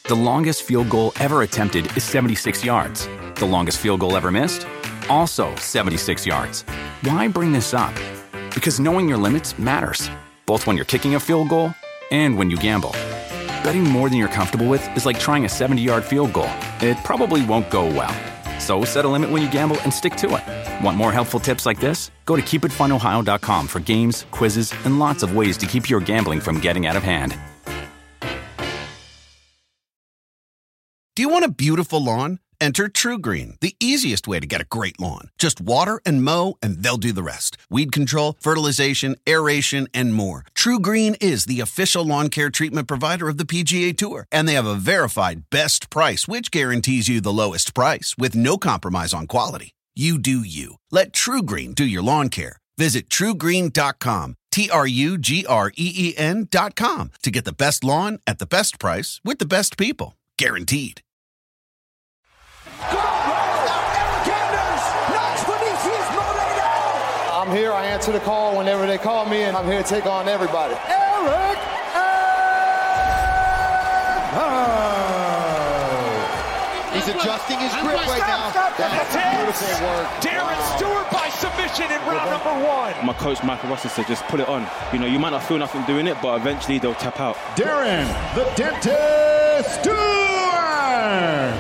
The longest field goal ever attempted is 76 yards. The longest field goal ever missed? Also 76 yards. Why bring this up? Because knowing your limits matters, both when you're kicking a field goal and when you gamble. Betting more than you're comfortable with is like trying a 70-yard field goal. It probably won't go well. So set a limit when you gamble and stick to it. Want more helpful tips like this? Go to keepitfunohio.com for games, quizzes, and lots of ways to keep your gambling from getting out of hand. Do you want a beautiful lawn? Enter TruGreen, the easiest way to get a great lawn. Just water and mow, and they'll do the rest. Weed control, fertilization, aeration, and more. TruGreen is the official lawn care treatment provider of the PGA Tour, and they have a verified best price, which guarantees you the lowest price with no compromise on quality. You do you. Let TruGreen do your lawn care. Visit TruGreen.com, TruGreen.com, to get the best lawn at the best price with the best people. Guaranteed. I'm here. I answer the call whenever they call me, and I'm here to take on everybody. Eric He's adjusting his grip right now. That's beautiful work. Darren Stewart by submission in round number one. My coach, Michael Russell, said just put it on. You know, you might not feel nothing doing it, but eventually they'll tap out. Darren, the Dentist Stewart!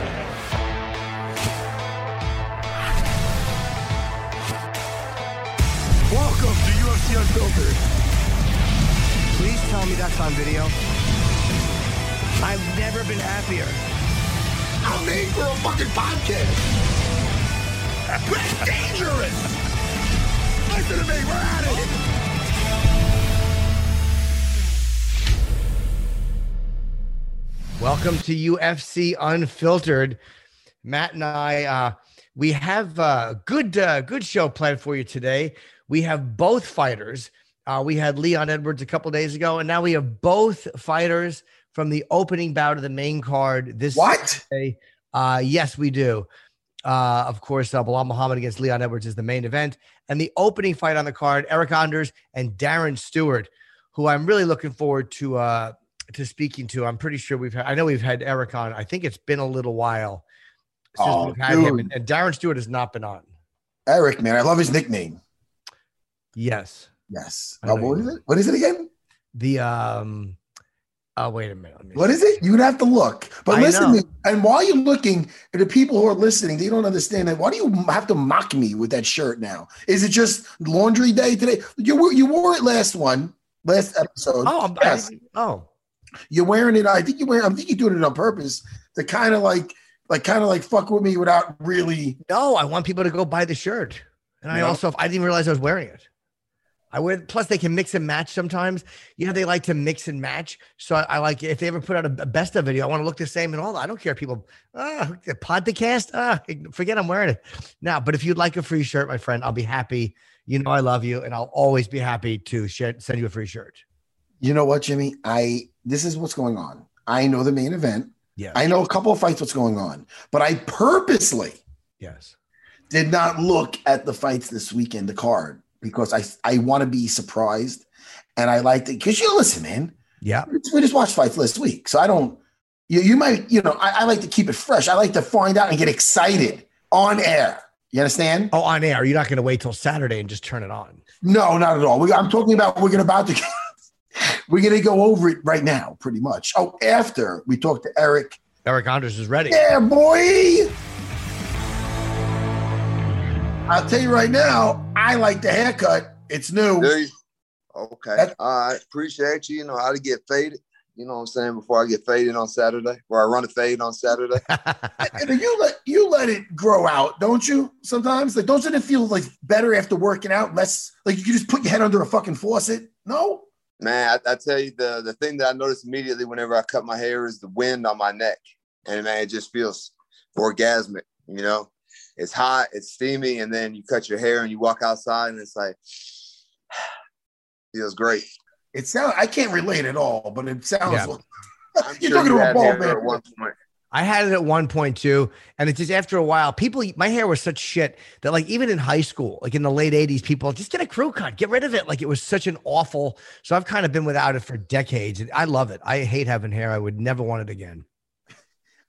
Welcome to UFC Unfiltered. Please tell me that's on video. I've never been happier. I'm made for a fucking podcast. That's dangerous. Listen to me, we're at it. Welcome to UFC Unfiltered. Matt and I, we have a good show planned for you today. We have both fighters. We had Leon Edwards a couple days ago, and now we have both fighters from the opening bout of the main card this Saturday. Yes, we do. Of course, Bilal Muhammad against Leon Edwards is the main event. And the opening fight on the card, Eryk Anders and Darren Stewart, who I'm really looking forward to speaking to. I'm pretty sure we've had Eryk on. I think it's been a little while since we've had him. And Darren Stewart has not been on. Eric, man, I love his nickname. Yes. What is it? What is it again? The wait a minute. What is it? You'd have to look. But listen to me. And while you're looking, the people who are listening, they don't understand that. Why do you have to mock me with that shirt now? Is it just laundry day today? You wore it last episode. Oh, yes. You're wearing it. I think you're doing it on purpose to kind of like fuck with me without really. No, I want people to go buy the shirt. And I didn't realize I was wearing it. Plus they can mix and match sometimes. Yeah, they like to mix and match. So I like, if they ever put out a best of video, I want to look the same and all that. I don't care if people, the podcast, forget I'm wearing it now. But if you'd like a free shirt, my friend, I'll be happy. You know, I love you and I'll always be happy to send you a free shirt. You know what, Jimmy? This is what's going on. I know the main event. Yeah. I know a couple of fights, what's going on, but I purposely did not look at the fights this weekend, the card, because I want to be surprised. And I like to, because listen, man. Yeah. We just watched fights last week. So I don't, you might, I like to keep it fresh. I like to find out and get excited on air. You understand? Oh, on air. You're not going to wait till Saturday and just turn it on. No, not at all. I'm talking about, we're going to go over it right now, pretty much. Oh, after we talk to Eryk. Eryk Anders is ready. Yeah, boy. I'll tell you right now, I like the haircut. It's new. Okay. All right. Appreciate you. You know how to get faded. You know what I'm saying? Before I get faded on Saturday, or I run a fade on Saturday. you let it grow out, don't you? Sometimes, like, doesn't it feel like better after working out? Less like you can just put your head under a fucking faucet. No, man. I tell you, the thing that I notice immediately whenever I cut my hair is the wind on my neck, and man, it just feels orgasmic. You know, it's hot, it's steamy, and then you cut your hair and you walk outside, and it's like feels great. It sounds. I can't relate at all, but it sounds. Yeah. Like you're talking to a ball man. At one point. I had it at one point too, and it's just after a while, my hair was such shit that, like, even in high school, like in the late 80s, people just get a crew cut, get rid of it. Like, it was such an awful. So I've kind of been without it for decades, and I love it. I hate having hair. I would never want it again.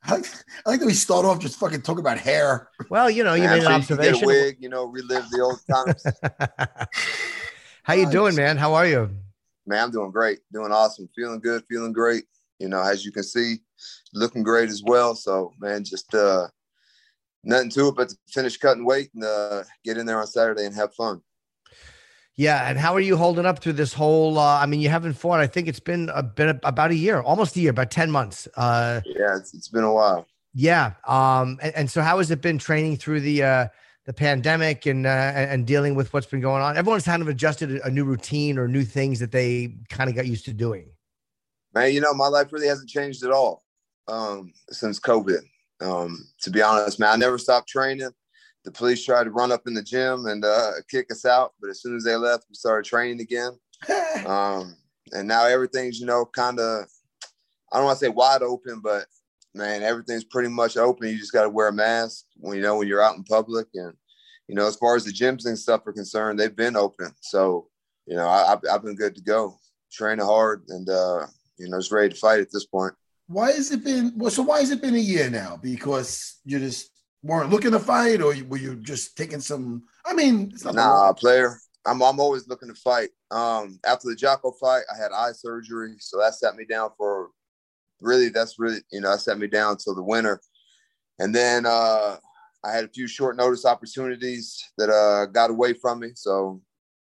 I like that we start off just fucking talking about hair. Well, you made an observation. Get a wig, relive the old times. How you doing, man? How are you? Man, I'm doing great. Doing awesome. Feeling good. Feeling great. As you can see, looking great as well. So, man, just nothing to it but to finish cutting weight and get in there on Saturday and have fun. Yeah, and how are you holding up through this whole? You haven't fought. I think it's been about a year, almost a year, about 10 months. Yeah, it's been a while. Yeah. And so how has it been training through the pandemic and dealing with what's been going on? Everyone's kind of adjusted a new routine or new things that they kind of got used to doing. Man, my life really hasn't changed at all since COVID. To be honest, man, I never stopped training. The police tried to run up in the gym and kick us out. But as soon as they left, we started training again. And now everything's, kind of, I don't want to say wide open, but, man, everything's pretty much open. You just got to wear a mask when you're out in public. And, as far as the gyms and stuff are concerned, they've been open. So, I've been good to go, training hard and, just ready to fight at this point. Why has it been a year now? Because you just weren't looking to fight, or were you just taking some? It's not player. I'm always looking to fight. After the Jocko fight, I had eye surgery, so that set me down for that set me down till the winter. And then I had a few short notice opportunities that got away from me. So,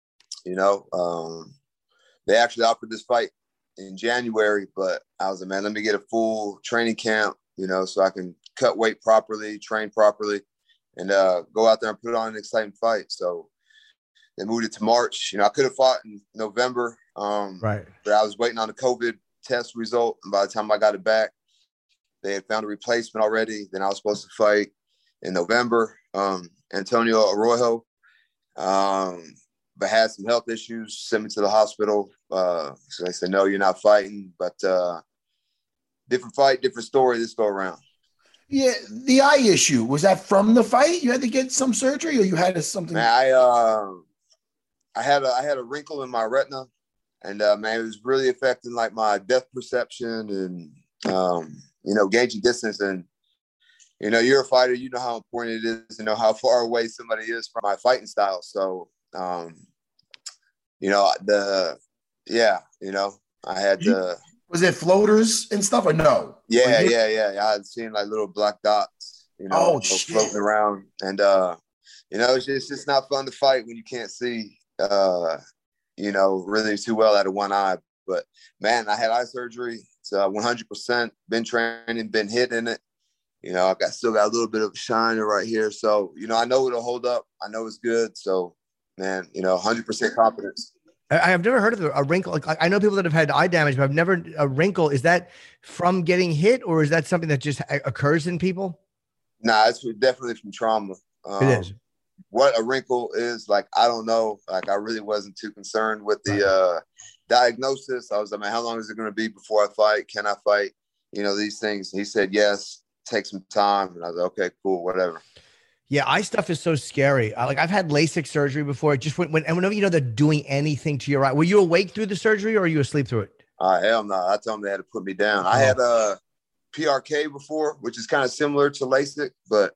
they actually offered this fight in January, but I was like, man, let me get a full training camp, so I can cut weight properly, train properly, and go out there and put on an exciting fight. So they moved it to March. I could have fought in November, right? But I was waiting on the COVID test result, and by the time I got it back, they had found a replacement already. Then I was supposed to fight in November, Antonio Arroyo, but had some health issues, sent me to the hospital. So they said, no, you're not fighting, but different fight, different story this go around. Yeah, the eye issue, was that from the fight? You had to get some surgery, or you had something? Man, I had a wrinkle in my retina, and man, it was really affecting like my depth perception and gauging distance. And you're a fighter, you know how important it is to know how far away somebody is from my fighting style. So I had to. Was it floaters and stuff or no? Yeah. I had seen like little black dots, floating around. And, it's just not fun to fight when you can't see, really too well out of one eye. But, man, I had eye surgery. So 100% been training, been hitting it. I still got a little bit of a shiner right here. So, I know it'll hold up. I know it's good. So, man, 100% confidence. I have never heard of a wrinkle. Like, I know people that have had eye damage, but I've never a wrinkle. Is that from getting hit, or is that something that just occurs in people? Nah, it's definitely from trauma. It is. What a wrinkle is, like, I don't know. Like, I really wasn't too concerned with the diagnosis. I was like, man, how long is it going to be before I fight? Can I fight? These things. He said, yes, take some time. And I was like, okay, cool, whatever. Yeah, eye stuff is so scary. I've had LASIK surgery before. It just whenever they're doing anything to your eye. Were you awake through the surgery, or are you asleep through it? Hell no. I told them they had to put me down. I had a PRK before, which is kind of similar to LASIK, but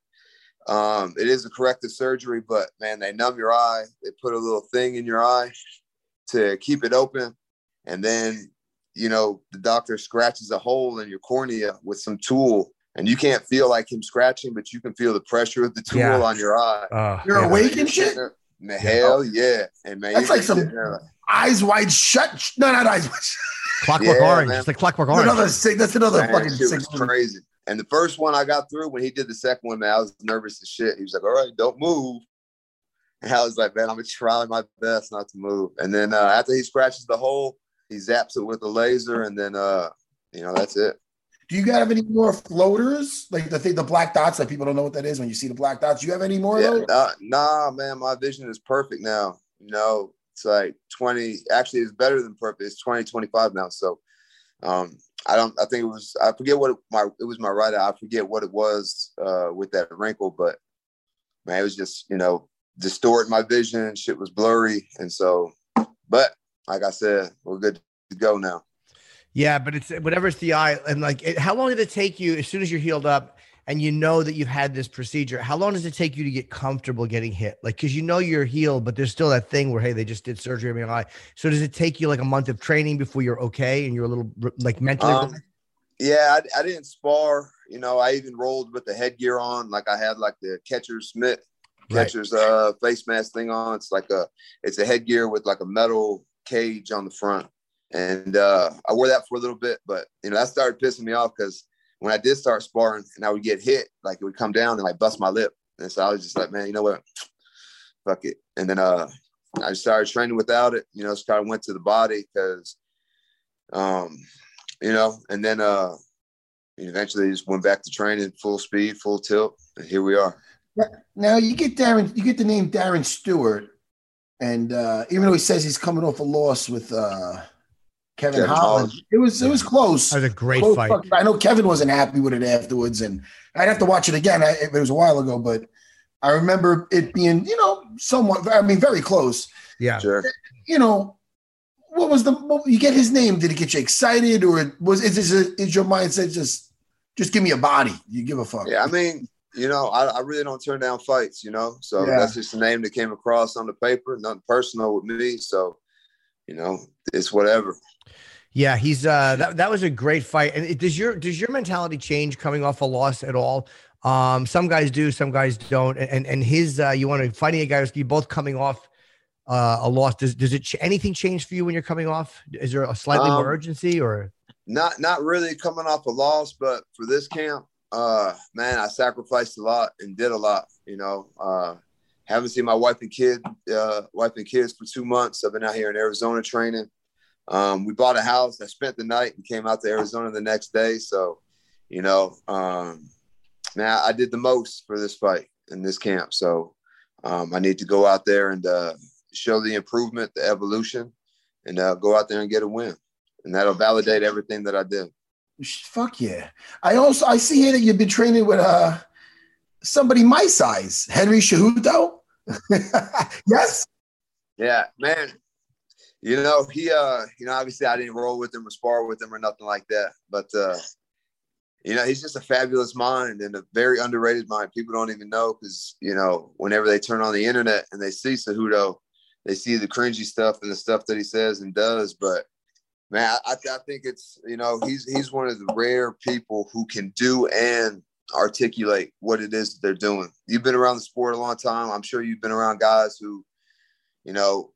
it is a corrective surgery. But man, they numb your eye. They put a little thing in your eye to keep it open, and then the doctor scratches a hole in your cornea with some tool. And you can't feel like him scratching, but you can feel the pressure of the tool on your eye. You're awake and shit? Hell yeah. And man, that's like some eyes wide shut. No, not eyes wide shut. Clockwork Orange. Man. It's like Clockwork Orange. That's another man, fucking shit was crazy. And the first one I got through, when he did the second one, man, I was nervous as shit. He was like, all right, don't move. And I was like, man, I'm going to try my best not to move. And then after he scratches the hole, he zaps it with a laser, and then, that's it. Do you have any more floaters? Like the black dots that people don't know what that is when you see the black dots. Do you have any more of those? Nah, man, my vision is perfect now. It's like 20, actually it's better than perfect. It's 20/25 now. So I forget what it was my right eye. I forget what it was with that wrinkle, but man, it was just, distorted my vision. Shit was blurry. And so, but like I said, we're good to go now. Yeah, but it's whatever it's the eye. And like, how long did it take you as soon as you're healed up and you know that you've had this procedure? How long does it take you to get comfortable getting hit? Like, because you know you're healed, but there's still that thing where, hey, they just did surgery on my eye. So does it take you like a month of training before you're okay and you're a little like mentally? Yeah, I didn't spar. You know, I even rolled with the headgear on. Like I had like the catcher's face mask thing on. It's a headgear with like a metal cage on the front. And I wore that for a little bit, but you know, that started pissing me off because when I did start sparring and I would get hit, like it would come down and like bust my lip. And so I was just like, man, you know what? Fuck it. And then I just started training without it, you know, just kind of went to the body because, you know, and then eventually just went back to training full speed, full tilt. And here we are. Now you get the name Darren Stewart. And even though he says he's coming off a loss with Kevin Holland, it was close. That was a great fight. I know Kevin wasn't happy with it afterwards, and I'd have to watch it again. It was a while ago, but I remember it being, you know, somewhat, I mean, very close. Yeah. Sure. You know, you get his name? Did it get you excited, or is your mindset just give me a body? You give a fuck? Yeah, I mean, you know, I really don't turn down fights, you know, so that's just the name that came across on the paper, nothing personal with me. So, you know, it's whatever. Yeah, he's that was a great fight. And does your mentality change coming off a loss at all? Some guys do, some guys don't. And his you want to fighting a guy who's both coming off a loss. Does anything change for you when you're coming off? Is there a slightly more urgency or not really coming off a loss, but for this camp, man, I sacrificed a lot and did a lot. You know, haven't seen my wife and kids for 2 months. I've been out here in Arizona training. We bought a house. I spent the night and came out to Arizona the next day. So, you know, man, I did the most for this fight in this camp. So I need to go out there and show the improvement, the evolution, and go out there and get a win. And that'll validate everything that I did. Fuck yeah. I see here that you've been training with somebody my size, Henry Cejudo. Yes. Yeah, man. You know, he, you know, obviously I didn't roll with him or spar with him or nothing like that. But, you know, he's just a fabulous mind and a very underrated mind. People don't even know because, you know, whenever they turn on the internet and they see Cejudo, they see the cringy stuff and the stuff that he says and does. But, man, I think it's, you know, he's one of the rare people who can do and articulate what it is that they're doing. You've been around the sport a long time. I'm sure you've been around guys who, you know,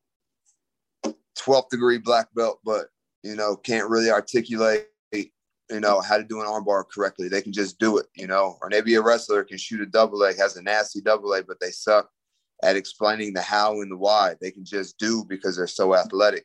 12th degree black belt, but, you know, can't really articulate, you know, how to do an armbar correctly. They can just do it, you know, or maybe a wrestler can shoot a double leg, has a nasty double leg, but they suck at explaining the how and the why. They can just do because they're so athletic.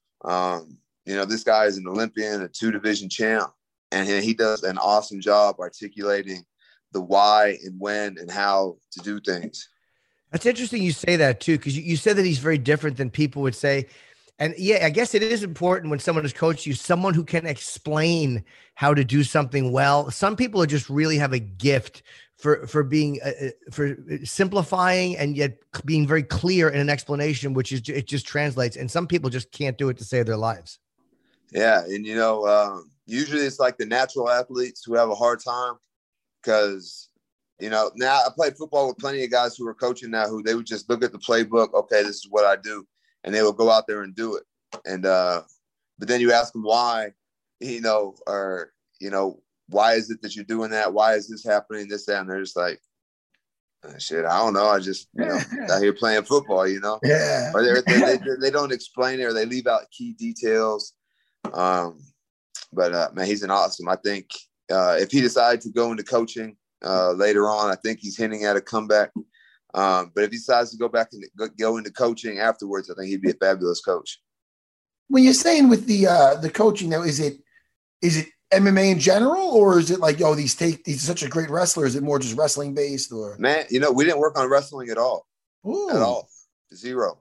You know, this guy is an Olympian, a 2-division champ, and he does an awesome job articulating the why and when and how to do things. That's interesting you say that too, because you said that he's very different than people would say. And yeah, I guess it is important when someone has coached you, someone who can explain how to do something well. Some people just really have a gift for being for simplifying and yet being very clear in an explanation, which is it just translates. And some people just can't do it to save their lives. Yeah, and you know, usually it's like the natural athletes who have a hard time because, you know, now I played football with plenty of guys who are coaching now who they would just look at the playbook. Okay, this is what I do. And they will go out there and do it. And, but then you ask them why, you know, or, you know, why is it that you're doing that? Why is this happening? This, that, and they're just like, shit, I don't know. I just, you know, out here playing football, you know? Yeah. Or they don't explain it or they leave out key details. But man, he's an awesome. I think if he decided to go into coaching later on, I think he's hinting at a comeback. But if he decides to go back and go into coaching afterwards, I think he'd be a fabulous coach. When you're saying with the coaching now, is it MMA in general, or is it like, oh, he's such a great wrestler? Is it more just wrestling based, or? Man, you know, we didn't work on wrestling at all. Ooh. At all. Zero.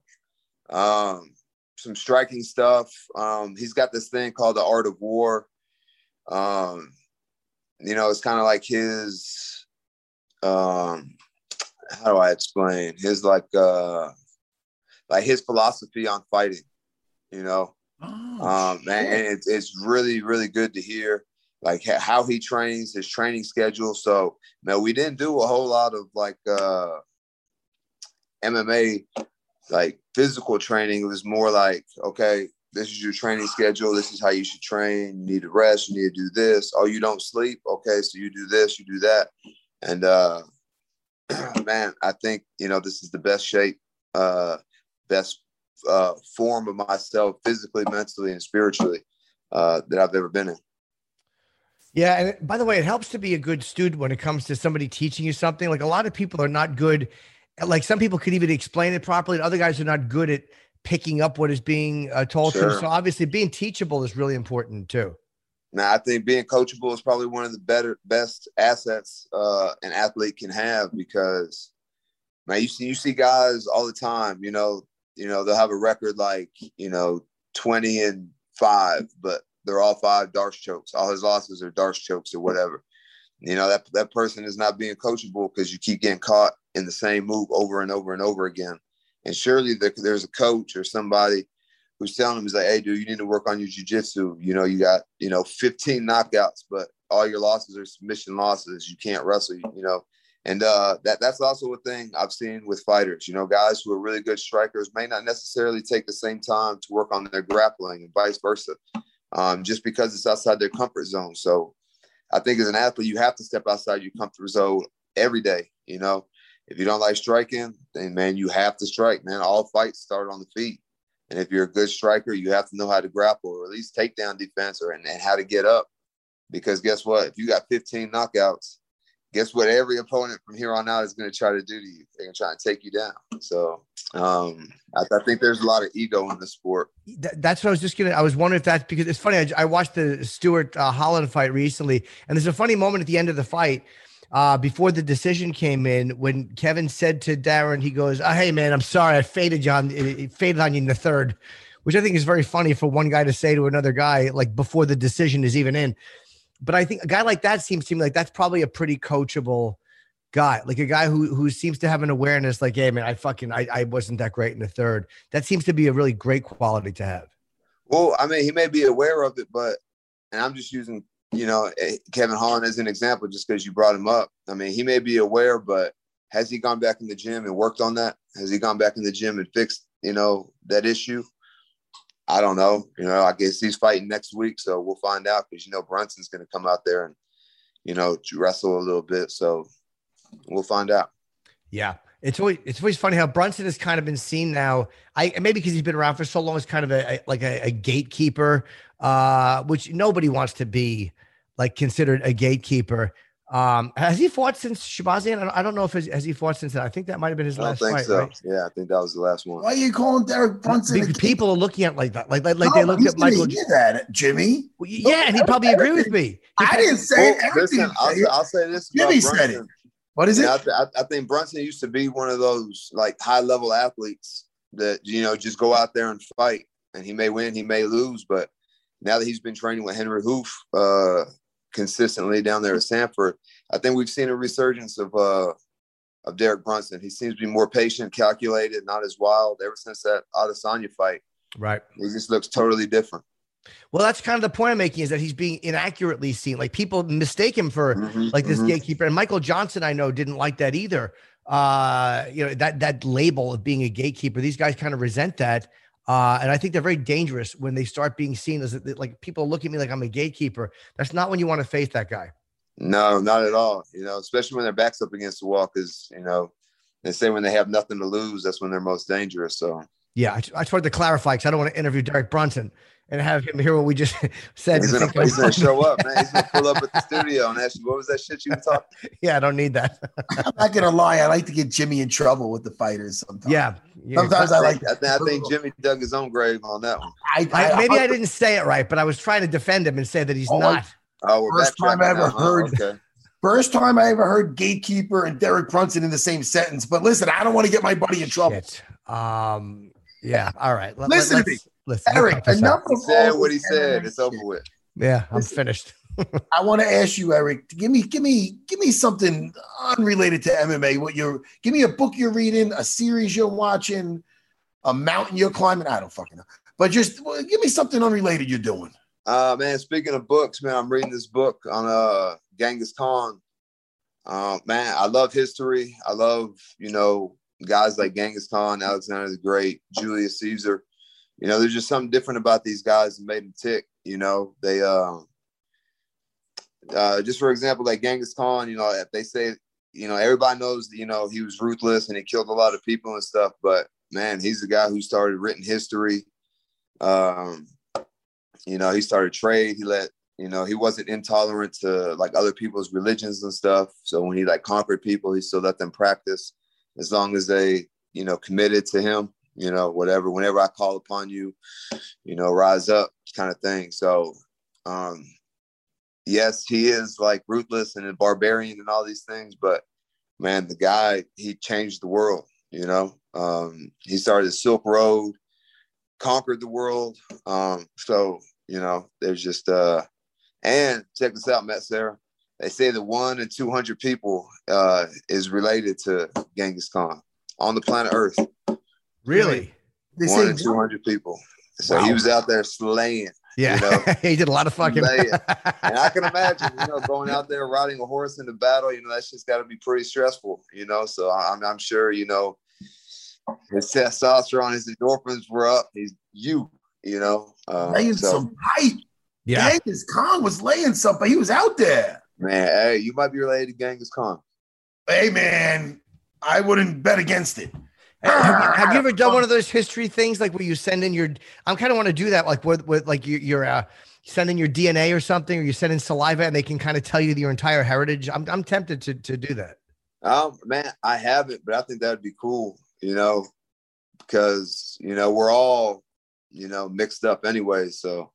Some striking stuff. He's got this thing called the Art of War. You know, it's kind of like his how do I explain his like his philosophy on fighting, you know? Man, and it's really, really good to hear like how he trains, his training schedule. So, man, we didn't do a whole lot of like MMA, like physical training. It was more like, okay, this is your training schedule. This is how you should train. You need to rest. You need to do this. Oh, you don't sleep? Okay, so you do this, you do that. And, man, I think, this is the best shape, best form of myself physically, mentally, and spiritually that I've ever been in. Yeah. And by the way, it helps to be a good student when it comes to somebody teaching you something. Like a lot of people are not good. Like some people could even explain it properly. And other guys are not good at picking up what is being told to them. So obviously being teachable is really important too. Now, I think being coachable is probably one of the best assets an athlete can have, because, man, you see guys all the time, they'll have a record like, 20-5, but they're all 5 darts chokes. All his losses are darts chokes or whatever. That person is not being coachable because you keep getting caught in the same move over and over and over again. And surely there's a coach or somebody who's telling him, he's like, hey, dude, you need to work on your jiu-jitsu. You got, 15 knockouts, but all your losses are submission losses. You can't wrestle, And that's also a thing I've seen with fighters. Guys who are really good strikers may not necessarily take the same time to work on their grappling and vice versa, just because it's outside their comfort zone. So I think as an athlete, you have to step outside your comfort zone every day. If you don't like striking, then, man, you have to strike, man. All fights start on the feet. And if you're a good striker, you have to know how to grapple, or at least take down defense, and how to get up. Because guess what? If you got 15 knockouts, guess what every opponent from here on out is going to try to do to you? They're going to try and take you down. So I think there's a lot of ego in the sport. That's what I was wondering if that's because it's funny. I watched the Stewart Holland fight recently, and there's a funny moment at the end of the fight before the decision came in when Kevin said to Darren, he goes, hey, man, I'm sorry. I faded on you in the third, which I think is very funny for one guy to say to another guy, like before the decision is even in. But I think a guy like that seems to me like that's probably a pretty coachable guy, like a guy who seems to have an awareness like, hey, man, I wasn't that great in the third. That seems to be a really great quality to have. Well, I mean, he may be aware of it, and I'm just using, Kevin Holland as an example just because you brought him up. I mean, he may be aware, but has he gone back in the gym and worked on that? Has he gone back in the gym and fixed, that issue? I don't know. I guess he's fighting next week, so we'll find out because, Brunson's going to come out there and, wrestle a little bit. So we'll find out. Yeah. It's always funny how Brunson has kind of been seen now. Maybe because he's been around for so long as kind of a gatekeeper, which nobody wants to be like considered a gatekeeper. Has he fought since Shabazian? I don't know if has he fought since that. I think that might have been his last fight. I think so. Right? Yeah, I think that was the last one. Why are you calling Derek Brunson? Because people are looking at like that, like they looked at Michael. Hear that, Jimmy? Well, yeah, and he'd probably agree with me. I didn't say it. Listen, I'll say this. Jimmy said it. What is it? I think Brunson used to be one of those like high level athletes that just go out there and fight, and he may win, he may lose, but now that he's been training with Henry Hoof consistently down there at Sanford, I think we've seen a resurgence of Derek Brunson. He seems to be more patient, calculated, not as wild ever since that Adesanya fight. Right. He just looks totally different. Well, that's kind of the point I'm making, is that he's being inaccurately seen. Like people mistake him for this gatekeeper. And Michael Johnson, I know, didn't like that either. That label of being a gatekeeper, these guys kind of resent that. And I think they're very dangerous when they start being seen as like people look at me like I'm a gatekeeper. That's not when you want to face that guy. No, not at all. Especially when their back's up against the wall, because, they say when they have nothing to lose, that's when they're most dangerous. So, yeah, I just wanted to clarify because I don't want to interview Derek Brunson and have him hear what we just said. He's going to show up, man. He's going to pull up at the studio and ask you, what was that shit you were talking? Yeah, I don't need that. I'm not going to lie. I like to get Jimmy in trouble with the fighters sometimes. Yeah. Sometimes I think Jimmy dug his own grave on that one. Maybe I didn't say it right, but I was trying to defend him and say that he's not. First time I ever heard gatekeeper and Derek Brunson in the same sentence. But listen, I don't want to get my buddy in trouble. Yeah. All right. Listen to me. Eric, enough of said what he said. It's over with. Yeah, I'm finished. I want to ask you, Eric, give me something unrelated to MMA. Give me a book you're reading, a series you're watching, a mountain you're climbing. I don't fucking know. but just give me something unrelated you're doing. Man, speaking of books, man, I'm reading this book on Genghis Khan. Man, I love history. I love, guys like Genghis Khan, Alexander the Great, Julius Caesar. There's just something different about these guys that made them tick. They just for example, like Genghis Khan, if they say, everybody knows, he was ruthless and he killed a lot of people and stuff, but man, he's the guy who started written history. He started trade. He wasn't intolerant to like other people's religions and stuff. So when he like conquered people, he still let them practice as long as they, committed to him, whenever I call upon you, rise up kind of thing. So, yes, he is like ruthless and a barbarian and all these things, but man, the guy, he changed the world, he started the Silk Road, conquered the world. There's just, and check this out, Matt, Sarah. They say that 1 in 200 people is related to Genghis Khan on the planet Earth. Really? 1 in 200 people. So wow. He was out there slaying. Yeah, he did a lot of fucking. And I can imagine, going out there riding a horse into battle. That's just got to be pretty stressful. So I'm sure, his testosterone, his endorphins were up. Laying some pipe. Yeah, Genghis Khan was laying something. He was out there. Man, hey, you might be related to Genghis Khan. Hey, man, I wouldn't bet against it. Have you ever done one of those history things like where you send in your? I kind of want to do that, like with like you're sending your DNA or something, or you send in saliva, and they can kind of tell you your entire heritage. I'm tempted to do that. Man, I haven't, but I think that would be cool. Because we're all mixed up anyway. So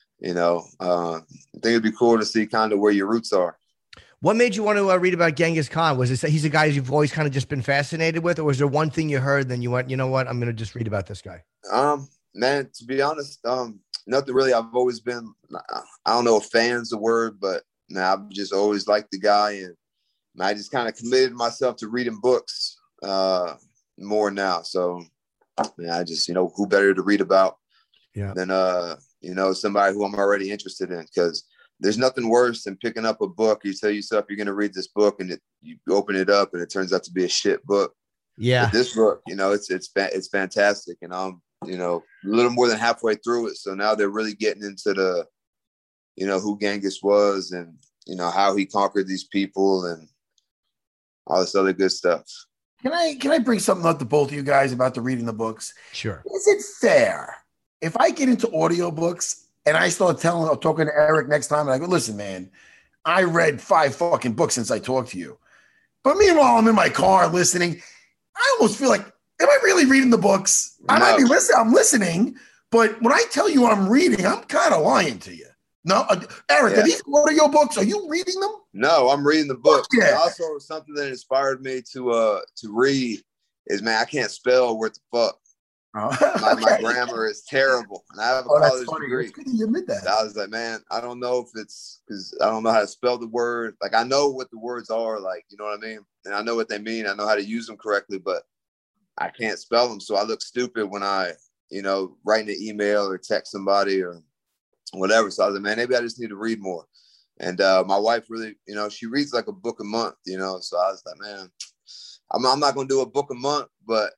I think it'd be cool to see kind of where your roots are. What made you want to read about Genghis Khan? Was it he's a guy you've always kind of just been fascinated with, or was there one thing you heard, then you went, you know what, I'm going to just read about this guy? Man, to be honest, nothing really. I've always been, I don't know if fan's the word, but I've just always liked the guy, and I just kind of committed myself to reading books more now. So, I just, who better to read about than, somebody who I'm already interested in, because there's nothing worse than picking up a book. You tell yourself you're going to read this book, and you open it up, and it turns out to be a shit book. Yeah. But this book, it's fantastic, and I'm, a little more than halfway through it. So now they're really getting into the, who Genghis was, and how he conquered these people, and all this other good stuff. Can I bring something up to both of you guys about the reading the books? Sure. Is it fair if I get into audiobooks and I start talking to Eric next time, and I go, listen, man, I read 5 fucking books since I talked to you. But meanwhile, I'm in my car listening. I almost feel like, am I really reading the books? I might be listening. I'm listening, but when I tell you I'm reading, I'm kind of lying to you. No, Eric, are these audio books? Are you reading them? No, I'm reading the book. Yeah. Also, something that inspired me to read is, man, I can't spell worth the fuck. My grammar is terrible, and I have a college degree. You admit that. I was like, man, I don't know if it's because I don't know how to spell the word. Like, I know what the words are, like, you know what I mean, and I know what they mean. I know how to use them correctly, but I can't spell them, so I look stupid when I, write an email or text somebody or whatever. So I was like, man, maybe I just need to read more. And my wife really, she reads like a book a month, so I was like, man, I'm not going to do a book a month, but,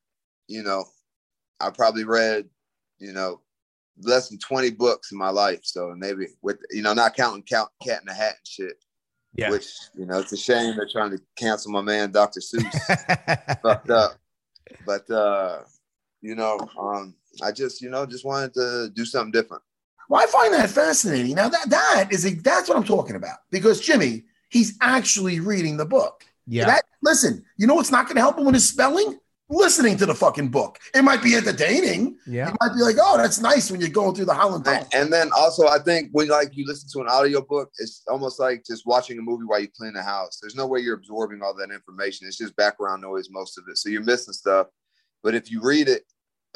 I probably read, less than 20 books in my life. So maybe with, not counting Cat in the Hat and shit, which, it's a shame they're trying to cancel my man, Dr. Seuss. Fucked up. But, I just, just wanted to do something different. Well, I find that fascinating. Now that's what I'm talking about, because Jimmy, he's actually reading the book. Yeah. Listen, what's not going to help him with his spelling? Listening to the fucking book. It might be entertaining. Yeah. You might be like, oh, that's nice when you're going through the Holland Tunnel. And then also, I think when you listen to an audiobook, it's almost like just watching a movie while you clean the house. There's no way you're absorbing all that information. It's just background noise, most of it. So you're missing stuff. But if you read it,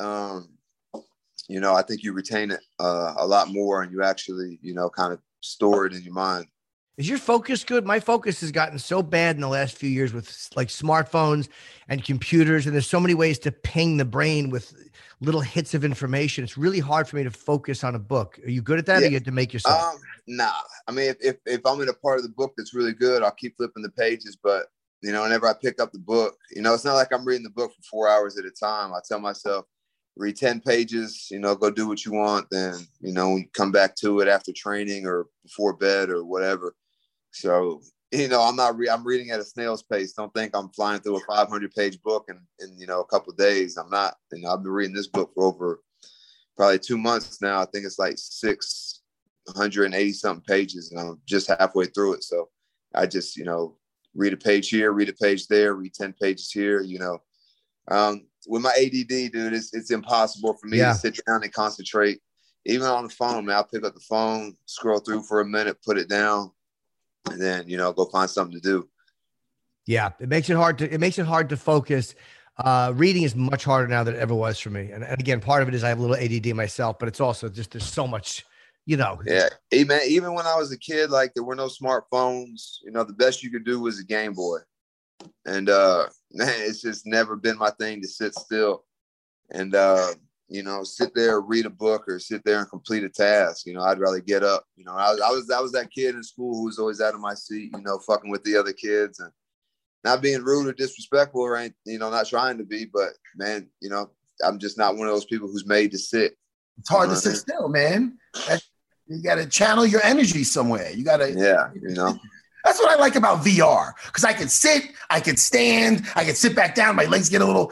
I think you retain it a lot more, and you actually, kind of store it in your mind. Is your focus good? My focus has gotten so bad in the last few years with like smartphones and computers, and there's so many ways to ping the brain with little hits of information. It's really hard for me to focus on a book. Are you good at that, or you have to make yourself? Nah. I mean, if I'm in a part of the book that's really good, I'll keep flipping the pages. But, whenever I pick up the book, it's not like I'm reading the book for 4 hours at a time. I tell myself, read 10 pages, go do what you want. Then, we come back to it after training or before bed or whatever. So, I'm reading at a snail's pace. Don't think I'm flying through a 500-page book in a couple of days. I'm not. I've been reading this book for over probably 2 months now. I think it's like 680-something pages, and I'm just halfway through it. So I just, read a page here, read a page there, read 10 pages here. With my ADD, dude, it's impossible for me to sit down and concentrate. Even on the phone, man, I'll pick up the phone, scroll through for a minute, put it down, and then, go find something to do. Yeah. It makes it hard to focus. Reading is much harder now than it ever was for me. And again, part of it is I have a little ADD myself, but it's also just, there's so much, Yeah. Even when I was a kid, like there were no smartphones, the best you could do was a Game Boy. And, man, it's just never been my thing to sit still and, sit there, read a book or sit there and complete a task. I'd rather get up. I was that kid in school who was always out of my seat, fucking with the other kids and not being rude or disrespectful or ain't, not trying to be, but man, I'm just not one of those people who's made to sit. It's hard to sit still, man. You got to channel your energy somewhere. You got to, That's what I like about VR, because I can sit, I can stand, I can sit back down. My legs get a little,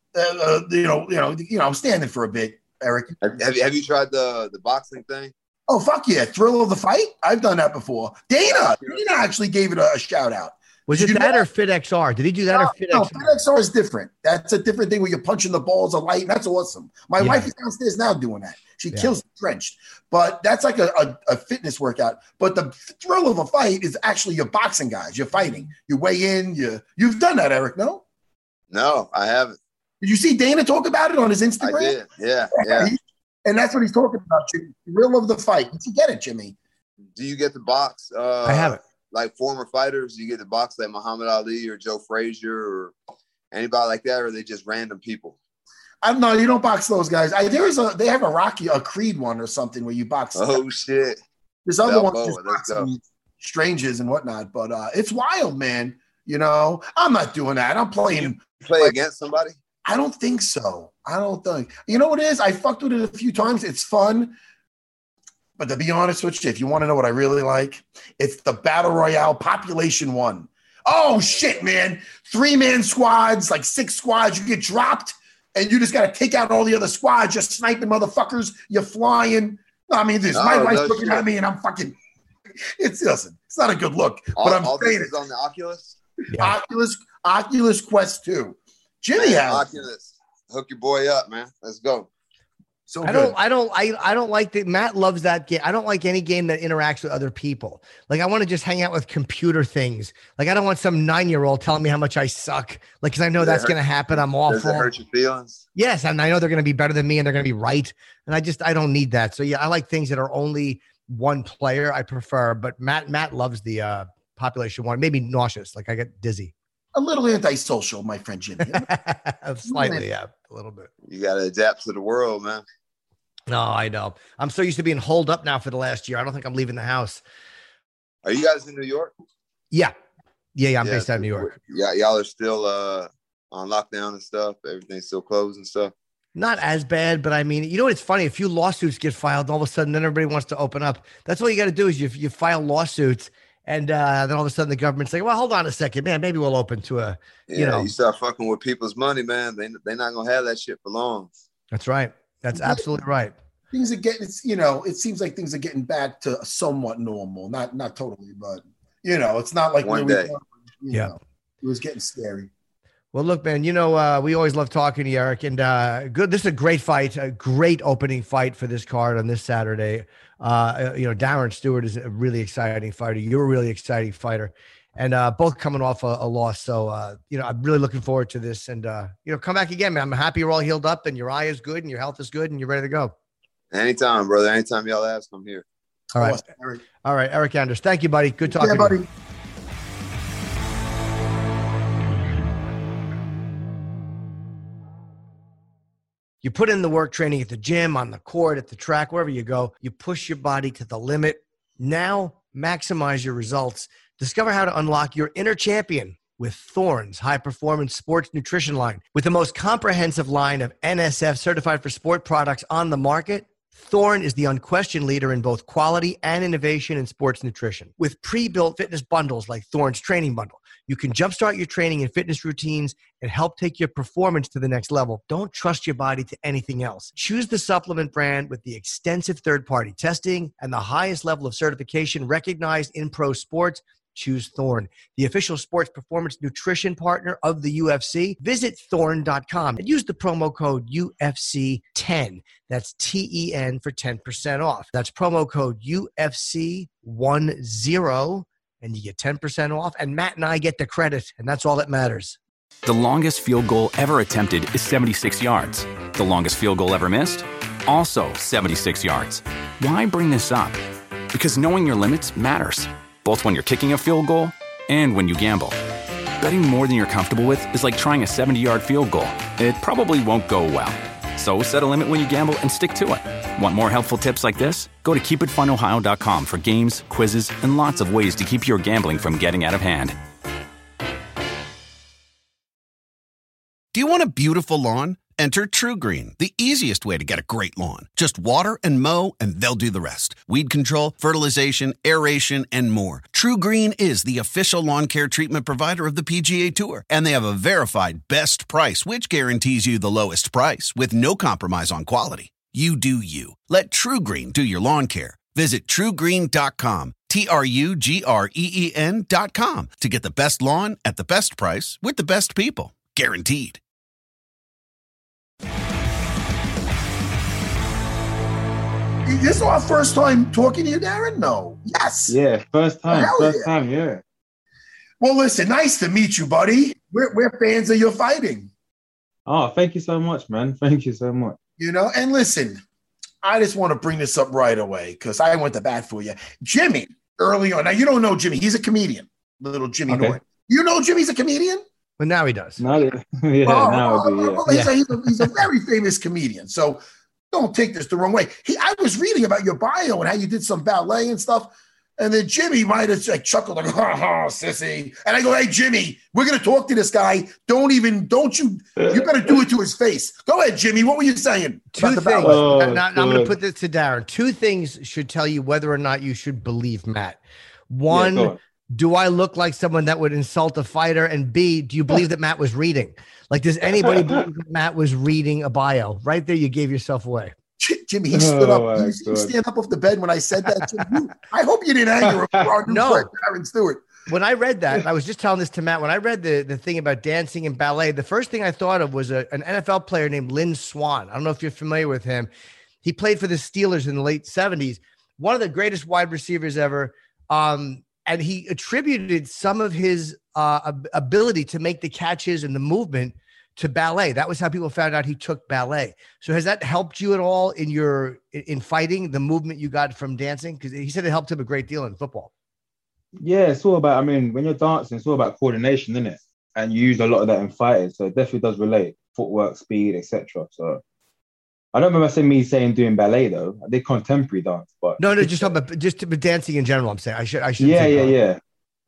I'm standing for a bit, Eric. Have you tried the boxing thing? Oh, fuck yeah. Thrill of the Fight? I've done that before. Dana actually gave it a shout out. Was it that or FitXR? Did he do that or FitXR? No, FitXR is different. That's a different thing where you're punching the balls of light. That's awesome. My wife is downstairs now doing that. She kills the trenched. But that's like a fitness workout. But the Thrill of a Fight is actually your boxing guys. You're fighting. You weigh in. You've done that, Eric, no? No, I haven't. Did you see Dana talk about it on his Instagram? I did, yeah. And that's what he's talking about, Jimmy. Thrill of the Fight. Did you get it, Jimmy? Do you get the box? I haven't. Like former fighters, you get the box like Muhammad Ali or Joe Frazier or anybody like that, or are they just random people? No, you don't box those guys. They have a Creed one or something where you box. Oh shit! There's other ones just boxing strangers and whatnot, but it's wild, man. I'm not doing that. I'm playing. You play against somebody? I don't think so. I don't think. You know what it is? I fucked with it a few times. It's fun. But to be honest with you, if you want to know what I really like, it's the Battle Royale Population 1. Oh, shit, man. 3-man squads, like 6 squads. You get dropped, and you just got to take out all the other squads. Just sniping motherfuckers. You're flying. I mean, my wife's looking at me, and I'm fucking – it's not a good look. But I'm saying it's on the Oculus? Yeah. Oculus Quest 2. Jimmy has Oculus. Hook your boy up, man. Let's go. So I don't like that. Matt loves that game. I don't like any game that interacts with other people. Like I want to just hang out with computer things. Like I don't want some 9-year-old telling me how much I suck. Like, cause I know that's going to happen. I'm awful. Does it hurt your feelings? Yes. And I know they're going to be better than me and they're going to be right. And I don't need that. So yeah, I like things that are only one player. I prefer, but Matt loves the Population 1, maybe nauseous. Like I get dizzy. A little antisocial, my friend Jimmy. Slightly, yeah, a little bit. You got to adapt to the world, man. No, I know. I'm so used to being holed up now for the last year. I don't think I'm leaving the house. Are you guys in New York? Yeah. I'm based out of New York. Yeah, y'all are still on lockdown and stuff. Everything's still closed and stuff. Not as bad, but I mean, you know, it's funny. A few lawsuits get filed, all of a sudden, then everybody wants to open up. That's all you got to do is you file lawsuits. And then all of a sudden the government's like, well, hold on a second, man. Maybe we'll open to you start fucking with people's money, man. They're not going to have that shit for long. That's right. That's absolutely right. Things are getting, it seems like things are getting back to somewhat normal. Not totally, but, it's not like one day. It was getting scary. Well, look, man, we always love talking to you, Eric. And good. This is a great fight, a great opening fight for this card on this Saturday. Darren Stewart is a really exciting fighter. You're a really exciting fighter. And both coming off a loss. So, I'm really looking forward to this. And, come back again, man. I'm happy you're all healed up and your eye is good and your health is good and you're ready to go. Anytime, brother. Anytime y'all ask, I'm here. All right. All right, Eric Anders. Thank you, buddy. Good talking to you. You put in the work training at the gym, on the court, at the track, wherever you go. You push your body to the limit. Now maximize your results. Discover how to unlock your inner champion with Thorne's high-performance sports nutrition line. With the most comprehensive line of NSF certified for sport products on the market, Thorne is the unquestioned leader in both quality and innovation in sports nutrition. With pre-built fitness bundles like Thorne's Training Bundle, you can jumpstart your training and fitness routines and help take your performance to the next level. Don't trust your body to anything else. Choose the supplement brand with the extensive third-party testing and the highest level of certification recognized in pro sports. Choose Thorne, the official sports performance nutrition partner of the UFC. Visit thorne.com and use the promo code UFC10. That's TEN for 10% off. That's promo code UFC10 and you get 10% off. And Matt and I get the credit, and that's all that matters. The longest field goal ever attempted is 76 yards. The longest field goal ever missed? Also 76 yards. Why bring this up? Because knowing your limits matters, both when you're kicking a field goal and when you gamble. Betting more than you're comfortable with is like trying a 70-yard field goal. It probably won't go well. So set a limit when you gamble and stick to it. Want more helpful tips like this? Go to keepitfunohio.com for games, quizzes, and lots of ways to keep your gambling from getting out of hand. Do you want a beautiful lawn? Enter TruGreen, the easiest way to get a great lawn. Just water and mow, and they'll do the rest. Weed control, fertilization, aeration, and more. TruGreen is the official lawn care treatment provider of the PGA Tour, and they have a verified best price, which guarantees you the lowest price with no compromise on quality. You do you. Let TruGreen do your lawn care. Visit TruGreen.com, TruGreen.com, to get the best lawn at the best price with the best people. Guaranteed. This is our first time talking to you, Darren? No. Yes. Yeah, first time. Yeah. Well, listen, nice to meet you, buddy. We're fans of your fighting. Oh, thank you so much, man. Thank you so much. You know, and listen, I just want to bring this up right away because I went to bat for you. Jimmy, early on. Now, you don't know Jimmy. He's a comedian. Little Jimmy boy. You know Jimmy's a comedian? But now he does. Now I do. He's a very famous comedian. So don't take this the wrong way. I was reading about your bio and how you did some ballet and stuff. And then Jimmy might have like chuckled like, ha, sissy. And I go, hey, Jimmy, we're going to talk to this guy. You better do it to his face. Go ahead, Jimmy. What were you saying? Two things. Now I'm going to put this to Darren. Two things should tell you whether or not you should believe Matt. One, do I look like someone that would insult a fighter? And B, do you believe that Matt was reading? Like, does anybody believe that Matt was reading a bio? Right there, you gave yourself away. Jimmy, he stood up. You stand up off the bed when I said that. Jimmy, I hope you didn't anger our new friend, Darren Stewart. When I read that, I was just telling this to Matt. When I read the thing about dancing and ballet, the first thing I thought of was an NFL player named Lynn Swann. I don't know if you're familiar with him. He played for the Steelers in the late 70s. One of the greatest wide receivers ever. And he attributed some of his ability to make the catches and the movement to ballet. That was how people found out he took ballet. So has that helped you at all in fighting, the movement you got from dancing? Because he said it helped him a great deal in football. Yeah, it's all about, when you're dancing, it's all about coordination, isn't it? And you use a lot of that in fighting. So it definitely does relate. Footwork, speed, etc. So I don't remember doing ballet though. I did contemporary dance, but no, just dancing in general. I'm saying I should. Yeah.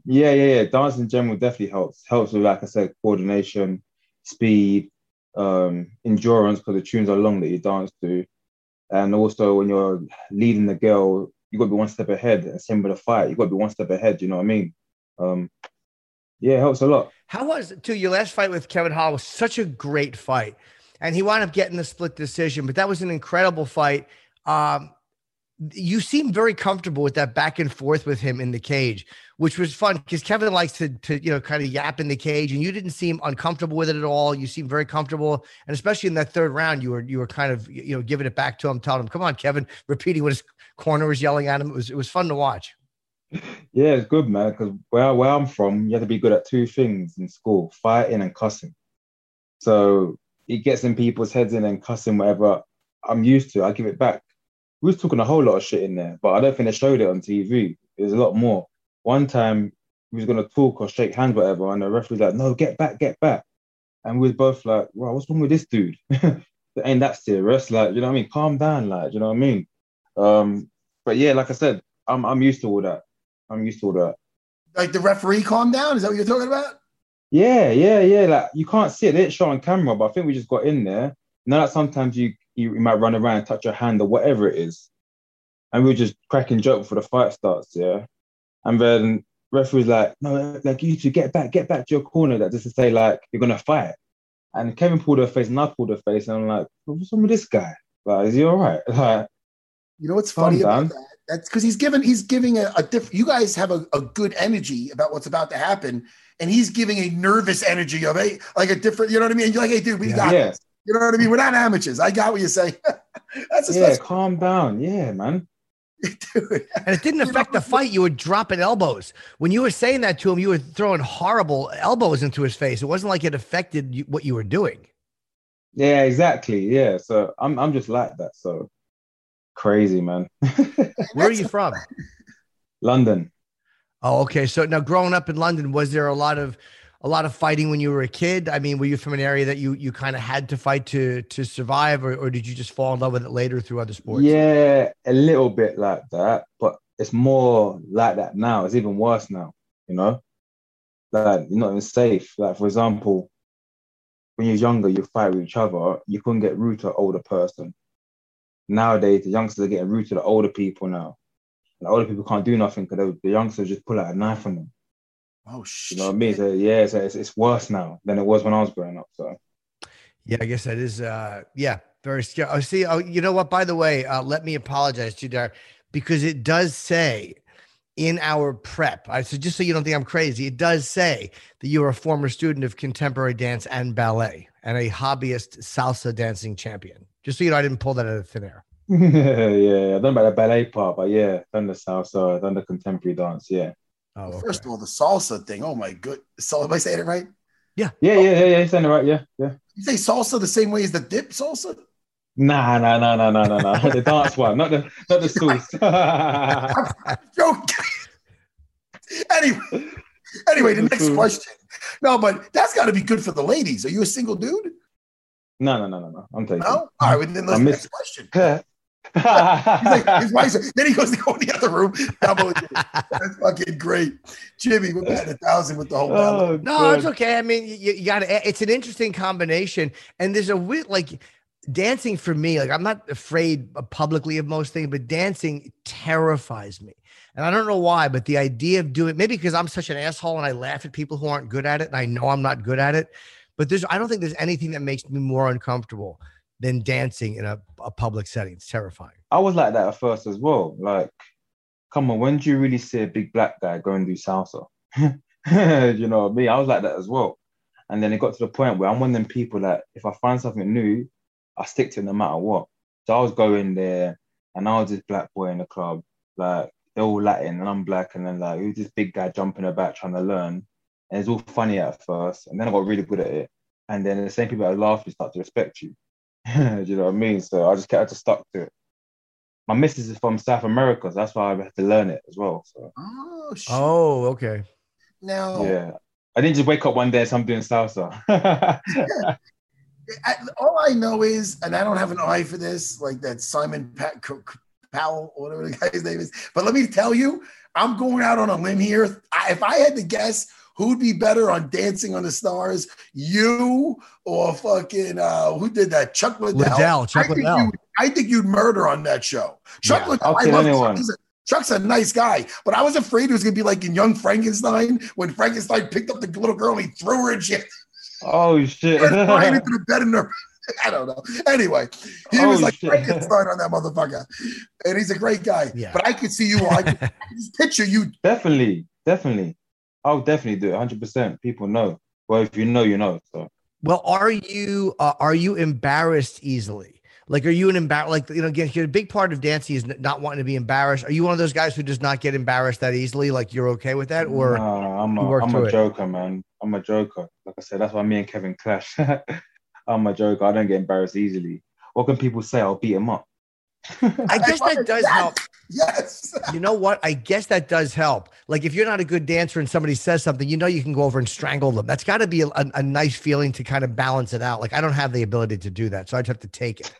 Dance in general definitely helps. Helps with, like I said, coordination, speed, endurance, because the tunes are long that you dance to, and also when you're leading the girl, you got to be one step ahead. And same with the fight, you got to be one step ahead. You know what I mean? It helps a lot. How was your last fight with Kevin Holland? Was such a great fight. And he wound up getting the split decision, but that was an incredible fight. You seemed very comfortable with that back and forth with him in the cage, which was fun because Kevin likes to kind of yap in the cage, and you didn't seem uncomfortable with it at all. You seemed very comfortable, and especially in that third round, you were kind of giving it back to him, telling him, "Come on, Kevin," repeating what his corner was yelling at him. It was fun to watch. Yeah, it's good, man. Because where I'm from, you have to be good at two things in school: fighting and cussing. So it gets in people's heads in and cussing whatever I'm used to. I give it back. We was talking a whole lot of shit in there, but I don't think they showed it on TV. It was a lot more. One time we was going to talk or shake hands, whatever, and the referee was like, no, get back. And we was both like, wow, what's wrong with this dude? it ain't that serious. Like, you know what I mean? Calm down, like, you know what I mean? But yeah, like I said, I'm used to all that. I'm used to all that. Like the referee calm down? Is that what you're talking about? Yeah. Like you can't see it. They didn't show on camera, but I think we just got in there. Now that sometimes you might run around and touch your hand or whatever it is. And we were just cracking joke before the fight starts, yeah. And then referee's like, no, like you two get back to your corner, that just to say like you're gonna fight. And Kevin pulled her face and I pulled her face, and I'm like, what's wrong with this guy? Like, is he all right? Like, you know what's funny about that? That's because he's giving a different. You guys have a good energy about what's about to happen, and he's giving a nervous energy of like a different. You know what I mean? You're like, hey, dude, we got this. You know what I mean? We're not amateurs. I got what you're saying. That's calm down. Yeah, man. Dude. And it didn't affect the fight. You were dropping elbows. When you were saying that to him, you were throwing horrible elbows into his face. It wasn't like it affected what you were doing. Yeah, exactly. Yeah. So I'm just like that. So crazy, man. Where are you from? London. Oh, okay. So now growing up in London, was there a lot of fighting when you were a kid? I mean, were you from an area that you kind of had to fight to survive, or did you just fall in love with it later through other sports? Yeah, a little bit like that, but it's more like that now. It's even worse now, you know? Like, you're not even safe. Like, for example, when you're younger, you fight with each other, you couldn't get rude to an older person. Nowadays, the youngsters are getting rude to the older people now. And the older people can't do nothing because the youngsters just pull out a knife on them. Oh shit! You know what I mean? So yeah, so it's worse now than it was when I was growing up. So yeah, I guess that is very scary. Oh, see, you know what? By the way, let me apologize to you there, because it does say in our prep. So just so you don't think I'm crazy, it does say that you are a former student of contemporary dance and ballet and a hobbyist salsa dancing champion. Just so you know, I didn't pull that out of thin air. Yeah, I don't know about the ballet part, but yeah, done the salsa, done the contemporary dance. Yeah. Oh, okay. First of all, the salsa thing. Oh my good. So am I saying it right? Yeah. Yeah. You're saying it right. Yeah. You say salsa the same way as the dip salsa? Nah. The dance one, not the sauce. I'm joking. Anyway, the next question. No, but that's got to be good for the ladies. Are you a single dude? No. I'm taking. No. All right. Well, then let's next question. He's like, his wife's, then he goes to go in the other room. That's fucking great. Jimmy, we're batting 1,000 with the whole no, God. It's okay. I mean, you got to, it's an interesting combination. And there's a weird, like, dancing for me, like, I'm not afraid publicly of most things, but dancing terrifies me. And I don't know why, but the idea of doing, maybe because I'm such an asshole and I laugh at people who aren't good at it, and I know I'm not good at it, but I don't think there's anything that makes me more uncomfortable than dancing in a public setting. It's terrifying. I was like that at first as well. Like, come on, when do you really see a big black guy go and do salsa? You know what I mean? I was like that as well. And then it got to the point where I'm one of them people that if I find something new, I stick to it no matter what. So I was going there and I was this black boy in the club, like they're all Latin and I'm black, and then like who's this big guy jumping about trying to learn. And it's all funny at first. And then I got really good at it. And then the same people that laugh you start to respect you. Do you know what I mean? So I just stuck to it. My missus is from South America, so that's why I had to learn it as well. So. Oh, shit. Oh, okay. Now, yeah, I didn't just wake up one day and say I'm doing salsa. All I know is, and I don't have an eye for this, like that Simon Powell, or whatever the guy's name is. But let me tell you, I'm going out on a limb here. If I had to guess, who'd be better on Dancing on the Stars? You or fucking who did that? Chuck Liddell. Chuck Liddell. I think you'd murder on that show. Chuck Liddell. I'll kill anyone. Chuck's a nice guy, but I was afraid it was gonna be like in Young Frankenstein when Frankenstein picked up the little girl and he threw her and shit. Oh shit! Right into the bed in her. I don't know. Anyway, he was like Frankenstein on that motherfucker, and he's a great guy. Yeah. But I could see you. I could just picture you. Definitely. I'll definitely do it. 100%. People know. Well, if you know, you know. So. Well, are you embarrassed easily? Like, are you like, you know, again, a big part of dancing is not wanting to be embarrassed. Are you one of those guys who does not get embarrassed that easily? Like, you're okay with that? Or no, I'm a joker, man. I'm a joker. Like I said, that's why me and Kevin clash. I'm a joker. I don't get embarrassed easily. What can people say? I'll beat him up. I guess that does help. Yes. You know what? I guess that does help. Like if you're not a good dancer and somebody says something, you can go over and strangle them. That's got to be a nice feeling to kind of balance it out. Like I don't have the ability to do that, so I'd have to take it.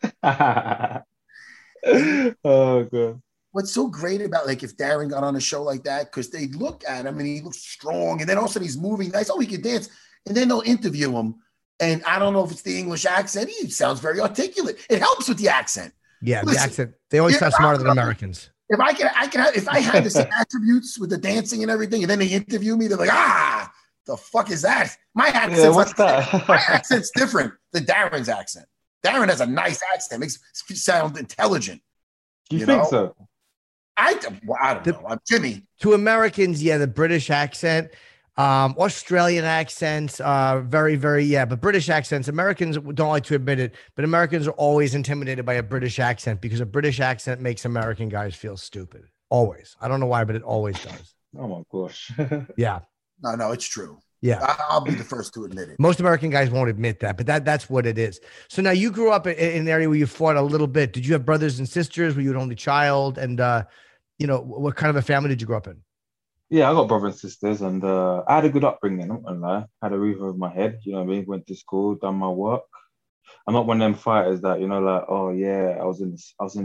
Oh, God. What's so great about like if Darren got on a show like that, because they look at him and he looks strong, and then all of a sudden he's moving nice. Oh, he can dance, and then they'll interview him, and I don't know if it's the English accent. He sounds very articulate. It helps with the accent. Yeah, the accent. They always sound smarter than Americans. If I had the same attributes with the dancing and everything, and then they interview me, they're like, the fuck is that? My accent. What's that? My accent's different than Darren's accent. Darren has a nice accent, makes it sound intelligent. Do you think so? I don't know. I'm Jimmy. To Americans, yeah, the British accent, Australian accents, very, very, yeah, but British accents, Americans don't like to admit it, but Americans are always intimidated by a British accent because a British accent makes American guys feel stupid. Always. I don't know why, but it always does. Oh my gosh. Yeah. No, it's true. Yeah. I'll be the first to admit it. Most American guys won't admit that, but that's what it is. So now you grew up in an area where you fought a little bit. Did you have brothers and sisters? Were you an only child? And, what kind of a family did you grow up in? Yeah, I got brothers and sisters, and I had a good upbringing. I'm not gonna lie. I had a roof over my head. You know what I mean? Went to school, done my work. I'm not one of them fighters that like, oh yeah, I was in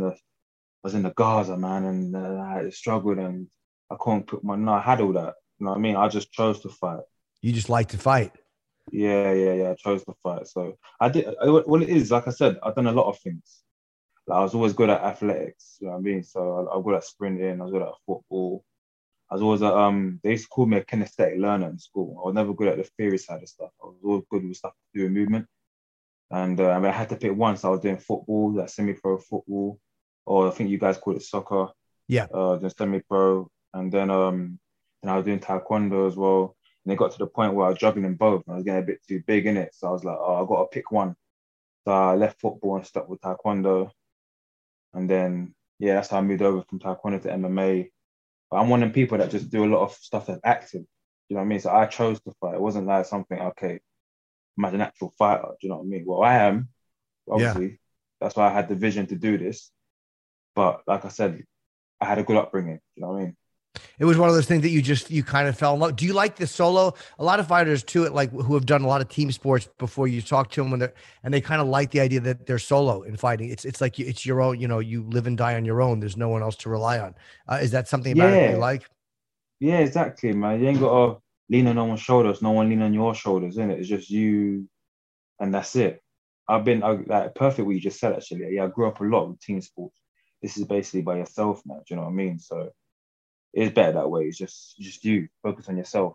the Gaza, man, and I struggled and I couldn't put my. No, I had all that. You know what I mean? I just chose to fight. You just like to fight. Yeah. I chose to fight. So I did. Well, it is like I said. I've done a lot of things. Like I was always good at athletics. You know what I mean? So I was good at sprinting. I was good at football. I was always they used to call me a kinesthetic learner in school. I was never good at the theory side of stuff. I was always good with stuff to do with movement. And I had to pick one. So I was doing football, like semi-pro football, or I think you guys call it soccer. Yeah. Then semi-pro, and then I was doing taekwondo as well. And it got to the point where I was juggling in both. And I was getting a bit too big in it. So I was like, I got to pick one. So I left football and stuck with taekwondo. And then, that's how I moved over from taekwondo to MMA. But I'm one of them people that just do a lot of stuff that's active. You know what I mean? So I chose to fight. It wasn't like something, okay, I'm a natural fighter. Do you know what I mean? Well, I am, obviously. Yeah. That's why I had the vision to do this. But like I said, I had a good upbringing. You know what I mean? It was one of those things that you kind of fell in love. Do you like the solo? A lot of fighters too, who have done a lot of team sports before, you talk to them and they kind of like the idea that they're solo in fighting. It's like it's your own. You live and die on your own. There's no one else to rely on. Is that something about it you like? Yeah, exactly, man. You ain't got to lean on no one's shoulders. No one lean on your shoulders, innit? It's just you, and that's it. Like perfect what you just said. Actually, I grew up a lot with team sports. This is basically by yourself, man. Do you know what I mean? So. It's better that way. It's just you focus on yourself.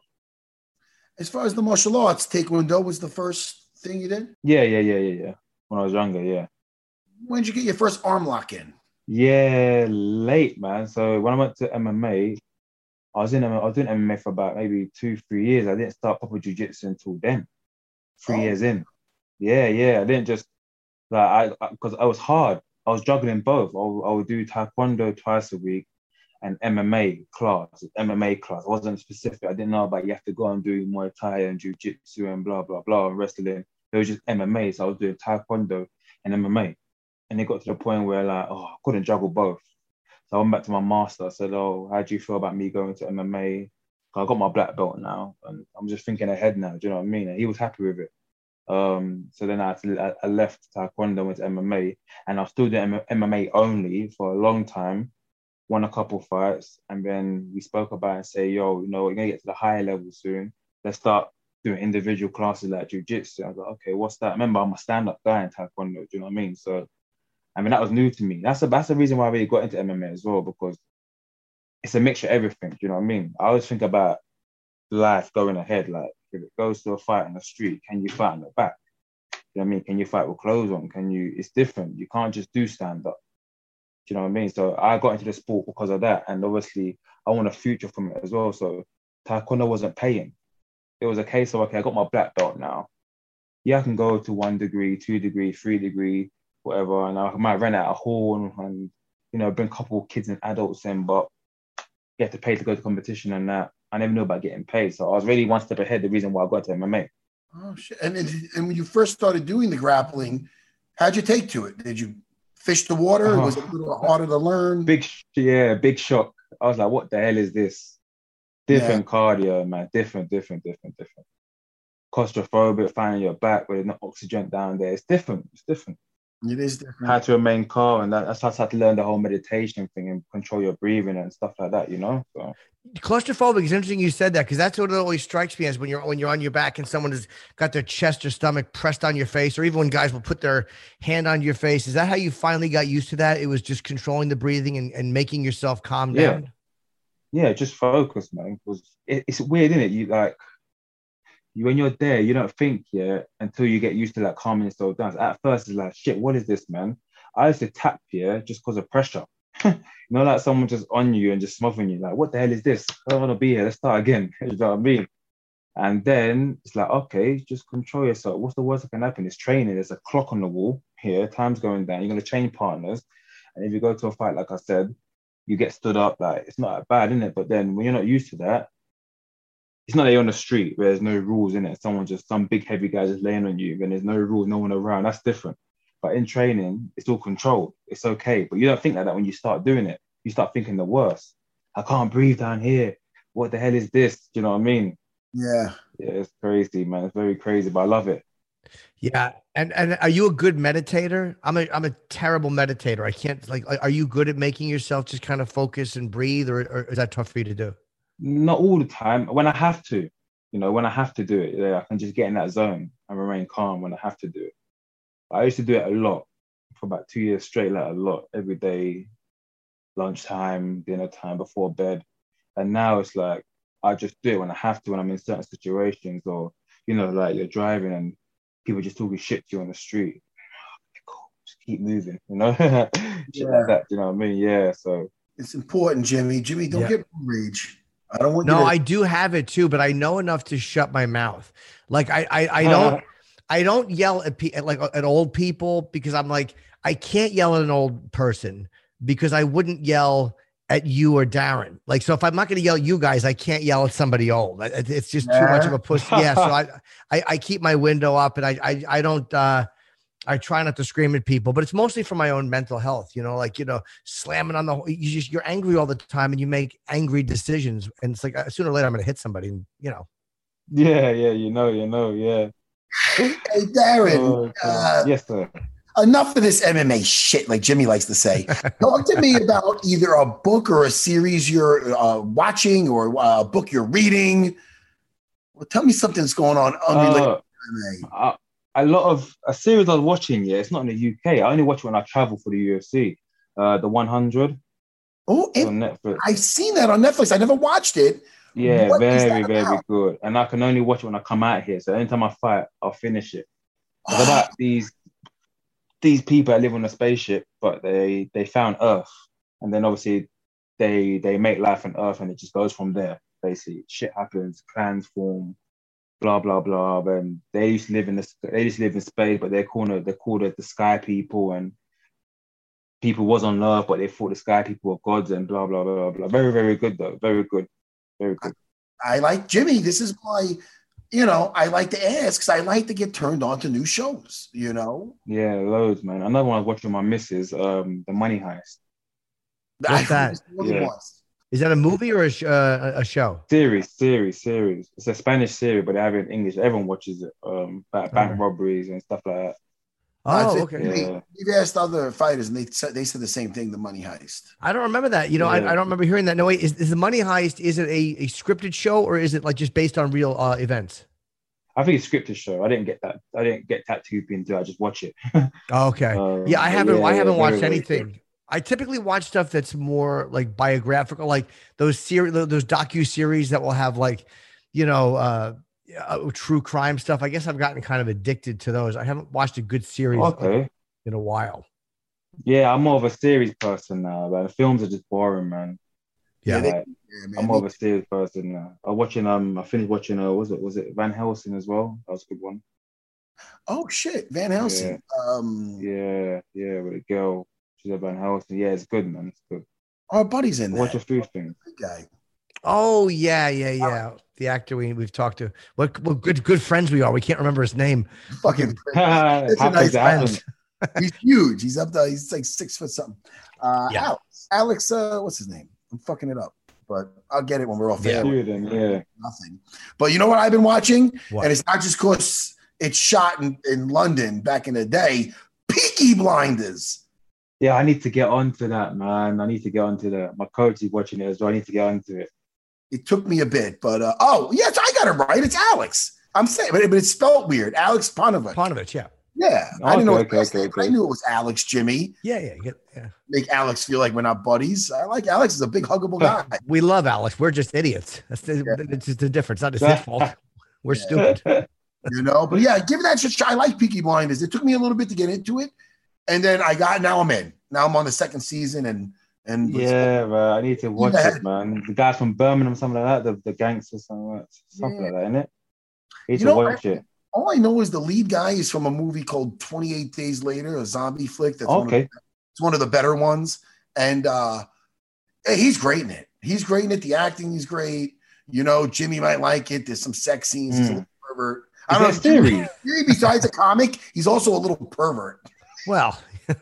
As far as the martial arts, Taekwondo was the first thing you did? Yeah. When I was younger, yeah. When did you get your first arm lock in? Yeah, late, man. So when I went to MMA, I was doing MMA for about maybe 2-3 years. I didn't start proper jiu-jitsu until then. 3 years in. Yeah. I didn't just because I was hard. I was juggling both. I would do Taekwondo twice a week. And MMA class. I wasn't specific. I didn't know about you have to go and do Muay Thai and Jiu-Jitsu and blah, blah, blah, and wrestling. It was just MMA. So I was doing Taekwondo and MMA. And it got to the point where I couldn't juggle both. So I went back to my master. I said, how do you feel about me going to MMA? I got my black belt now. And I'm just thinking ahead now. Do you know what I mean? And he was happy with it. So then I left Taekwondo, went to MMA. And I was still doing MMA only for a long time. Won a couple fights, and then we spoke about it and say, we're gonna get to the higher level soon. Let's start doing individual classes like jiu-jitsu. I was like, okay, what's that? Remember, I'm a stand-up guy in Taekwondo, do you know what I mean? So, that was new to me. That's the reason why I really got into MMA as well, because it's a mixture of everything, do you know what I mean? I always think about life going ahead, like, if it goes to a fight on the street, can you fight on the back? Do you know what I mean? Can you fight with clothes on? It's different. You can't just do stand-up. Do you know what I mean? So I got into the sport because of that. And obviously, I want a future from it as well. So Taekwondo wasn't paying. It was a case of, okay, I got my black belt now. Yeah, I can go to 1 degree, 2 degree, 3 degree, whatever. And I might rent out a hall and bring a couple of kids and adults in, but you have to pay to go to competition and that. I never knew about getting paid. So I was really one step ahead, the reason why I got to MMA. Oh, shit. And when you first started doing the grappling, how'd you take to it? Did you fish the water? Was it a little harder to learn? Big shock. I was like, what the hell is this? Different cardio, man. Different. Claustrophobic, finding your back where there's no oxygen down there. It's different. It is different. How to remain calm, and that's how to learn the whole meditation thing and control your breathing and stuff like that, So claustrophobic is interesting you said that, because that's what it always strikes me as when you're on your back and someone has got their chest or stomach pressed on your face, or even when guys will put their hand on your face. Is that how you finally got used to that? It was just controlling the breathing and making yourself calm down? Yeah, just focus, man. Because it's weird, isn't it? When you're there, you don't think until you get used to like calming yourself down. So at first, it's like, shit, what is this, man? I used to tap just because of pressure. Like someone just on you and just smothering you. Like, what the hell is this? I don't want to be here. Let's start again. You know what I mean? And then it's like, okay, just control yourself. What's the worst that can happen? It's training. There's a clock on the wall here. Time's going down. You're going to change partners. And if you go to a fight, like I said, you get stood up. Like, it's not that bad, isn't it? But then when you're not used to that, it's not like you're on the street where there's no rules in it. Some big heavy guy just laying on you and there's no rules, no one around. That's different. But in training, it's all controlled. It's okay. But you don't think like that when you start doing it. You start thinking the worst. I can't breathe down here. What the hell is this? Do you know what I mean? Yeah. Yeah, it's crazy, man. It's very crazy, but I love it. Yeah. And are you a good meditator? I'm a terrible meditator. I can't, are you good at making yourself just kind of focus and breathe, or is that tough for you to do? Not all the time. When I have to, when I have to do it, I can just get in that zone and remain calm when I have to do it. I used to do it a lot for about 2 years straight, like a lot, every day, lunchtime, dinner time, before bed. And now it's like, I just do it when I have to, when I'm in certain situations, or, like you're driving and people just talking shit to you on the street. Cool, just keep moving, shit like that, you know what I mean? Yeah, so. It's important, Jimmy. Jimmy, don't get rage. I don't want. No, I do have it too, but I know enough to shut my mouth. Like I don't yell at old people, because I'm like, I can't yell at an old person because I wouldn't yell at you or Darren. Like, so if I'm not going to yell at you guys, I can't yell at somebody old. It's just too much of a pussy. Yeah. So I keep my window up, and I don't, I try not to scream at people, but it's mostly for my own mental health, slamming on you're angry all the time and you make angry decisions. And it's like, sooner or later, I'm going to hit somebody, and, Yeah. Yeah. Hey, Darren. Yes, sir. Enough of this MMA shit, like Jimmy likes to say. Talk to me about either a book or a series you're watching, or a book you're reading. Well, tell me something that's going on unrelated to MMA. A series I was watching, it's not in the UK. I only watch it when I travel for the UFC. The 100. Oh, on Netflix. I've seen that on Netflix. I never watched it. Yeah, very, very good. And I can only watch it when I come out here. So anytime I fight, I'll finish it. It's about these people that live on a spaceship, but they found Earth, and then obviously they make life on Earth, and it just goes from there. Basically, shit happens, clans form, blah blah blah. And they used to live in space, but they're called the Sky People, and people was on Earth, but they thought the Sky People were gods, and blah blah blah blah. Very, very good though. Very good. Very good. I like Jimmy. This is why, I like to ask, because I like to get turned on to new shows, Yeah, loads, man. Another one I was watching with my missus, The Money Heist. What's that? Yeah. Is that a movie or a show? Series. It's a Spanish series, but they have it in English. Everyone watches it. About bank robberies and stuff like that. Oh, okay. We've asked other fighters, and they said the same thing. The Money Heist. I don't remember that. I don't remember hearing that. No, wait. Is the Money Heist? Is it a scripted show, or is it like just based on real events? I think it's a scripted show. I didn't get that. I didn't get that too into. I just watch it. Okay. I haven't watched anything. Good. I typically watch stuff that's more like biographical, like those docu-series that will have true crime stuff. I guess I've gotten kind of addicted to those. I haven't watched a good series in a while. Yeah, I'm more of a series person now, but the films are just boring, man. Yeah, I'm more of a series person now. I finished watching was it Van Helsing as well? That was a good one. Oh shit, Van Helsing. Yeah, with a girl. She's a Van Helsing. Yeah, it's good, man. It's good. Our buddy's in there. What's your food thing? Good guy. Oh yeah. The actor we've talked to. What good friends we are. We can't remember his name. Fucking. It's a nice friend. He's huge. He's up there. He's like 6 foot something. Alex, what's his name? I'm fucking it up, but I'll get it when we're off air. Nothing. But you know what I've been watching? What? And it's not just because it's shot in London back in the day. Peaky Blinders. Yeah, I need to get onto that, man. I need to get onto that. My coach is watching it as well. I need to get onto it. It took me a bit, but yes, I got it right. It's Alex. I'm saying, but it's spelled weird. Alex Panovich. Panovich, yeah. Yeah, I didn't know. I knew it was Alex Jimmy. Yeah. Make Alex feel like we're not buddies. I like Alex. He's a big huggable guy. We love Alex. We're just idiots. It's just the difference. Not his fault. We're stupid. But yeah, give that a try. I like Peaky Blinders. It took me a little bit to get into it, and then now I'm in. Now I'm on the second season, and I need to watch it, man. The guy from Birmingham, something like that. The gangsters, something like that, isn't it? I need to watch it. All I know is the lead guy is from a movie called 28 Days Later, a zombie flick. That's it's one of the better ones. And he's great in it. He's great in it. The acting is great. Jimmy might like it. There's some sex scenes. He's a little pervert. I don't know. Jimmy, besides a comic, he's also a little pervert. Well,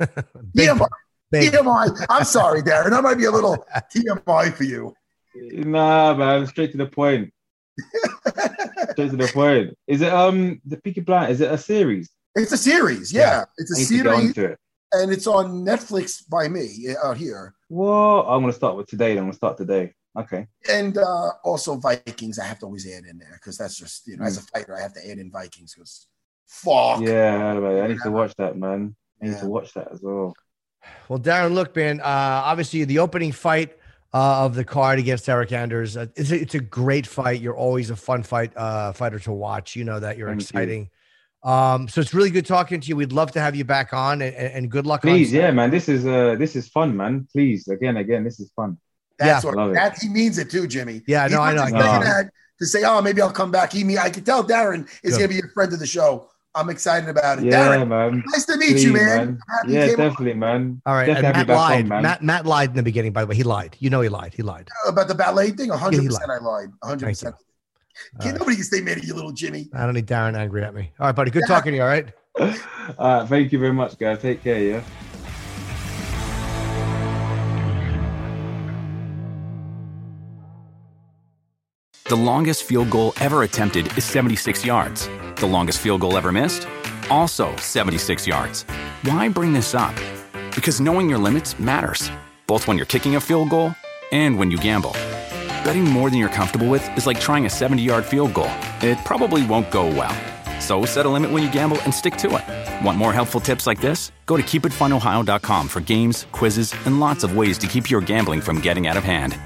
TMI. I'm sorry, Darren. That might be a little TMI for you. Nah, man. Straight to the point. Straight to the point. Is it the Peaky Blinders? Is it a series? It's a series. Yeah. It's a series, it. And it's on Netflix by me out here. Well, I'm gonna start with today. Okay. And also Vikings. I have to always add in there because that's just as a fighter, I have to add in Vikings because fuck. Yeah, man, I need to watch that, man. I need to watch that as well. Well, Darren, look, man. Obviously, the opening fight of the card against Eric Anders. It's a great fight. You're always a fun fighter to watch. You know that you're exciting. So it's really good talking to you. We'd love to have you back on and good luck. Please, man. This is fun, man. Please, again, this is fun. That's what he means it too, Jimmy. Yeah, no, I know. That to say, maybe I'll come back. I can tell Darren is going to be a friend of the show. I'm excited about it. Yeah, Darren, man. Nice to meet you, man. Yeah, definitely, man. All right. Matt lied. Matt lied in the beginning, by the way. He lied. He lied. He lied. About the ballet thing? 100% I lied. 100%. Nobody can stay mad at you, little Jimmy. I don't need Darren angry at me. All right, buddy. Good talking to you, all right? Thank you very much, guys. Take care, yeah? The longest field goal ever attempted is 76 yards. The longest field goal ever missed? Also 76 yards. Why bring this up? Because knowing your limits matters, both when you're kicking a field goal and when you gamble. Betting more than you're comfortable with is like trying a 70-yard field goal. It probably won't go well. So set a limit when you gamble and stick to it. Want more helpful tips like this? Go to keepitfunohio.com for games, quizzes, and lots of ways to keep your gambling from getting out of hand.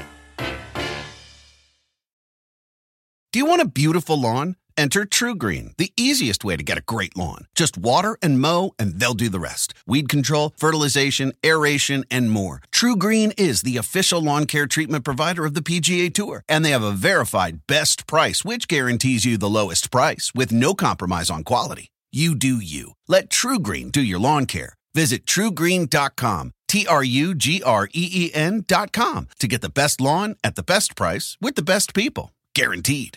Do you want a beautiful lawn? Enter TruGreen, the easiest way to get a great lawn. Just water and mow, and they'll do the rest. Weed control, fertilization, aeration, and more. TruGreen is the official lawn care treatment provider of the PGA Tour, and they have a verified best price, which guarantees you the lowest price with no compromise on quality. You do you. Let TruGreen do your lawn care. Visit TruGreen.com, TruGreen.com to get the best lawn at the best price with the best people. Guaranteed.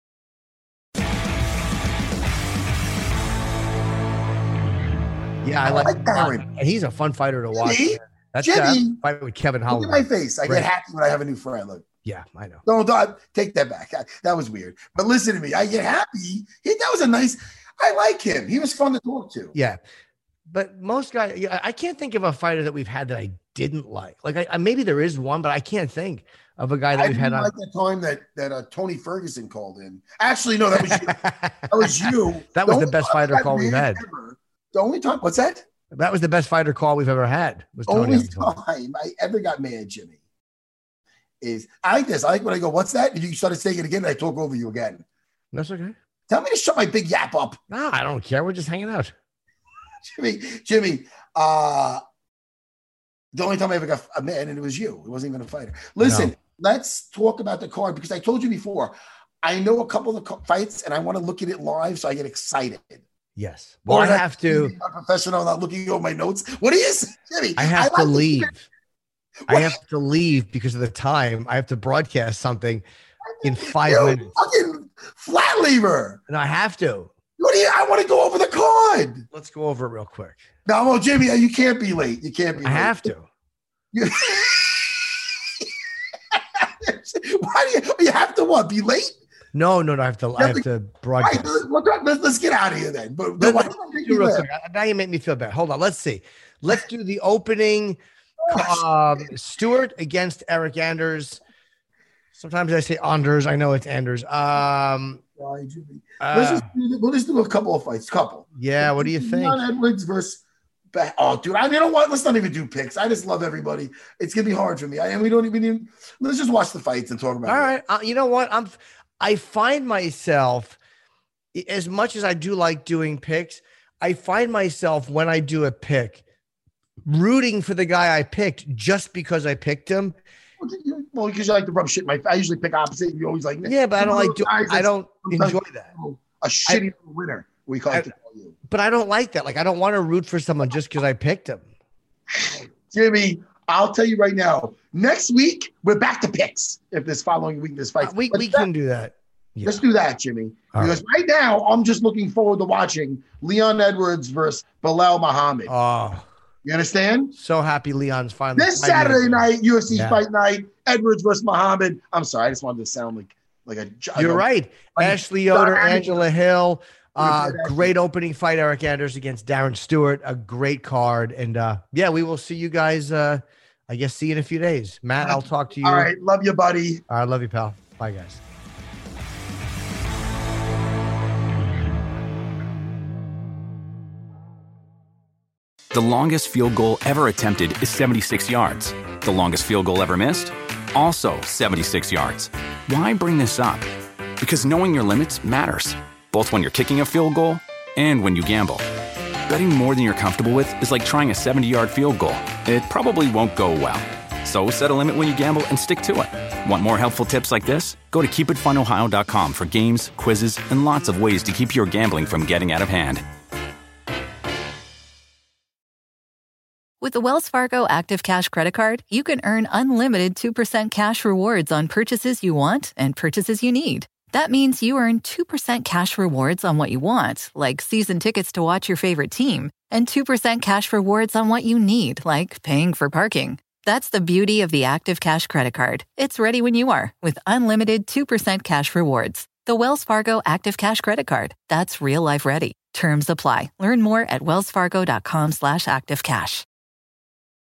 Yeah, I like Darren. And he's a fun fighter to watch. That's Jimmy, fight with Kevin Holland. Look at my face. I get happy when I have a new friend. Look. Yeah, I know. Don't take that back. That was weird. But listen to me. I get happy. That was a nice. I like him. He was fun to talk to. Yeah, but most guys, I can't think of a fighter that we've had that I didn't like. Like maybe there is one, but I can't think of a guy that we've had on. Like the time that Tony Ferguson called in. Actually, no, that was you. That was you. That was the best fighter call we've had. The only time, what's that? That was the best fighter call we've ever had. Was Tony only time I ever got mad, Jimmy, is I like this. I like when I go, what's that? And you started saying it again, and I talk over you again. That's okay. Tell me to shut my big yap up. No, I don't care. We're just hanging out. Jimmy, the only time I ever got mad, and it was you. It wasn't even a fighter. Listen, let's talk about the card, because I told you before, I know a couple of fights, and I want to look at it live, so I get excited. Yes. Well, I have to. I'm professional, not looking over my notes. What is Jimmy? I have to leave. I have to leave because of the time. I have to broadcast something in 5 minutes. Fucking flat lever. And I have to. What I want to go over the card. Let's go over it real quick. No, well, Jimmy, you can't be late. You can't be late. I have to. Why do you have to what? Be late? No. I have to broadcast. Let's get out of here then. But let's do real quick. Now you make me feel bad. Hold on. Let's see. Let's do the opening. Stewart against Eric Anders. Sometimes I say Anders. I know it's Anders. We'll just do a couple of fights. Yeah. What do you think? Leon Edwards versus. Oh, dude! You know what? Let's not even do picks. I just love everybody. It's gonna be hard for me. We don't even. Let's just watch the fights and talk about it. All right. You know what? I find myself, as much as I do like doing picks, I find myself when I do a pick, rooting for the guy I picked just because I picked him. Well, because you like to rub shit in my face. I usually pick opposite. You always like. Yeah, but I don't like doing. I don't enjoy that. A shitty winner. We call it. But I don't like that. Like, I don't want to root for someone just because I picked him. Jimmy, I'll tell you right now. Next week, we're back to picks. If this following week, this fight. We can do that. Yeah. Let's do that, Jimmy. Because right now, I'm just looking forward to watching Leon Edwards versus Belal Muhammad. Oh. You understand? So happy Leon's finally. This Saturday night, UFC Fight Night, Edwards versus Muhammad. I'm sorry. I just wanted to sound like a... You're right. Ashley Yoder, Angela Hill. Great opening fight, Eric Anders against Darren Stewart. A great card. And we will see you guys, I guess, see you in a few days. Matt, I'll talk to you. All right. Love you, buddy. All right. Love you, pal. Bye, guys. The longest field goal ever attempted is 76 yards. The longest field goal ever missed? Also 76 yards. Why bring this up? Because knowing your limits matters, both when you're kicking a field goal and when you gamble. Betting more than you're comfortable with is like trying a 70-yard field goal. It probably won't go well. So set a limit when you gamble and stick to it. Want more helpful tips like this? Go to keepitfunohio.com for games, quizzes, and lots of ways to keep your gambling from getting out of hand. With the Wells Fargo Active Cash Credit Card, you can earn unlimited 2% cash rewards on purchases you want and purchases you need. That means you earn 2% cash rewards on what you want, like season tickets to watch your favorite team, and 2% cash rewards on what you need, like paying for parking. That's the beauty of the Active Cash Credit Card. It's ready when you are, with unlimited 2% cash rewards. The Wells Fargo Active Cash Credit Card. That's real life ready. Terms apply. Learn more at wellsfargo.com/activecash.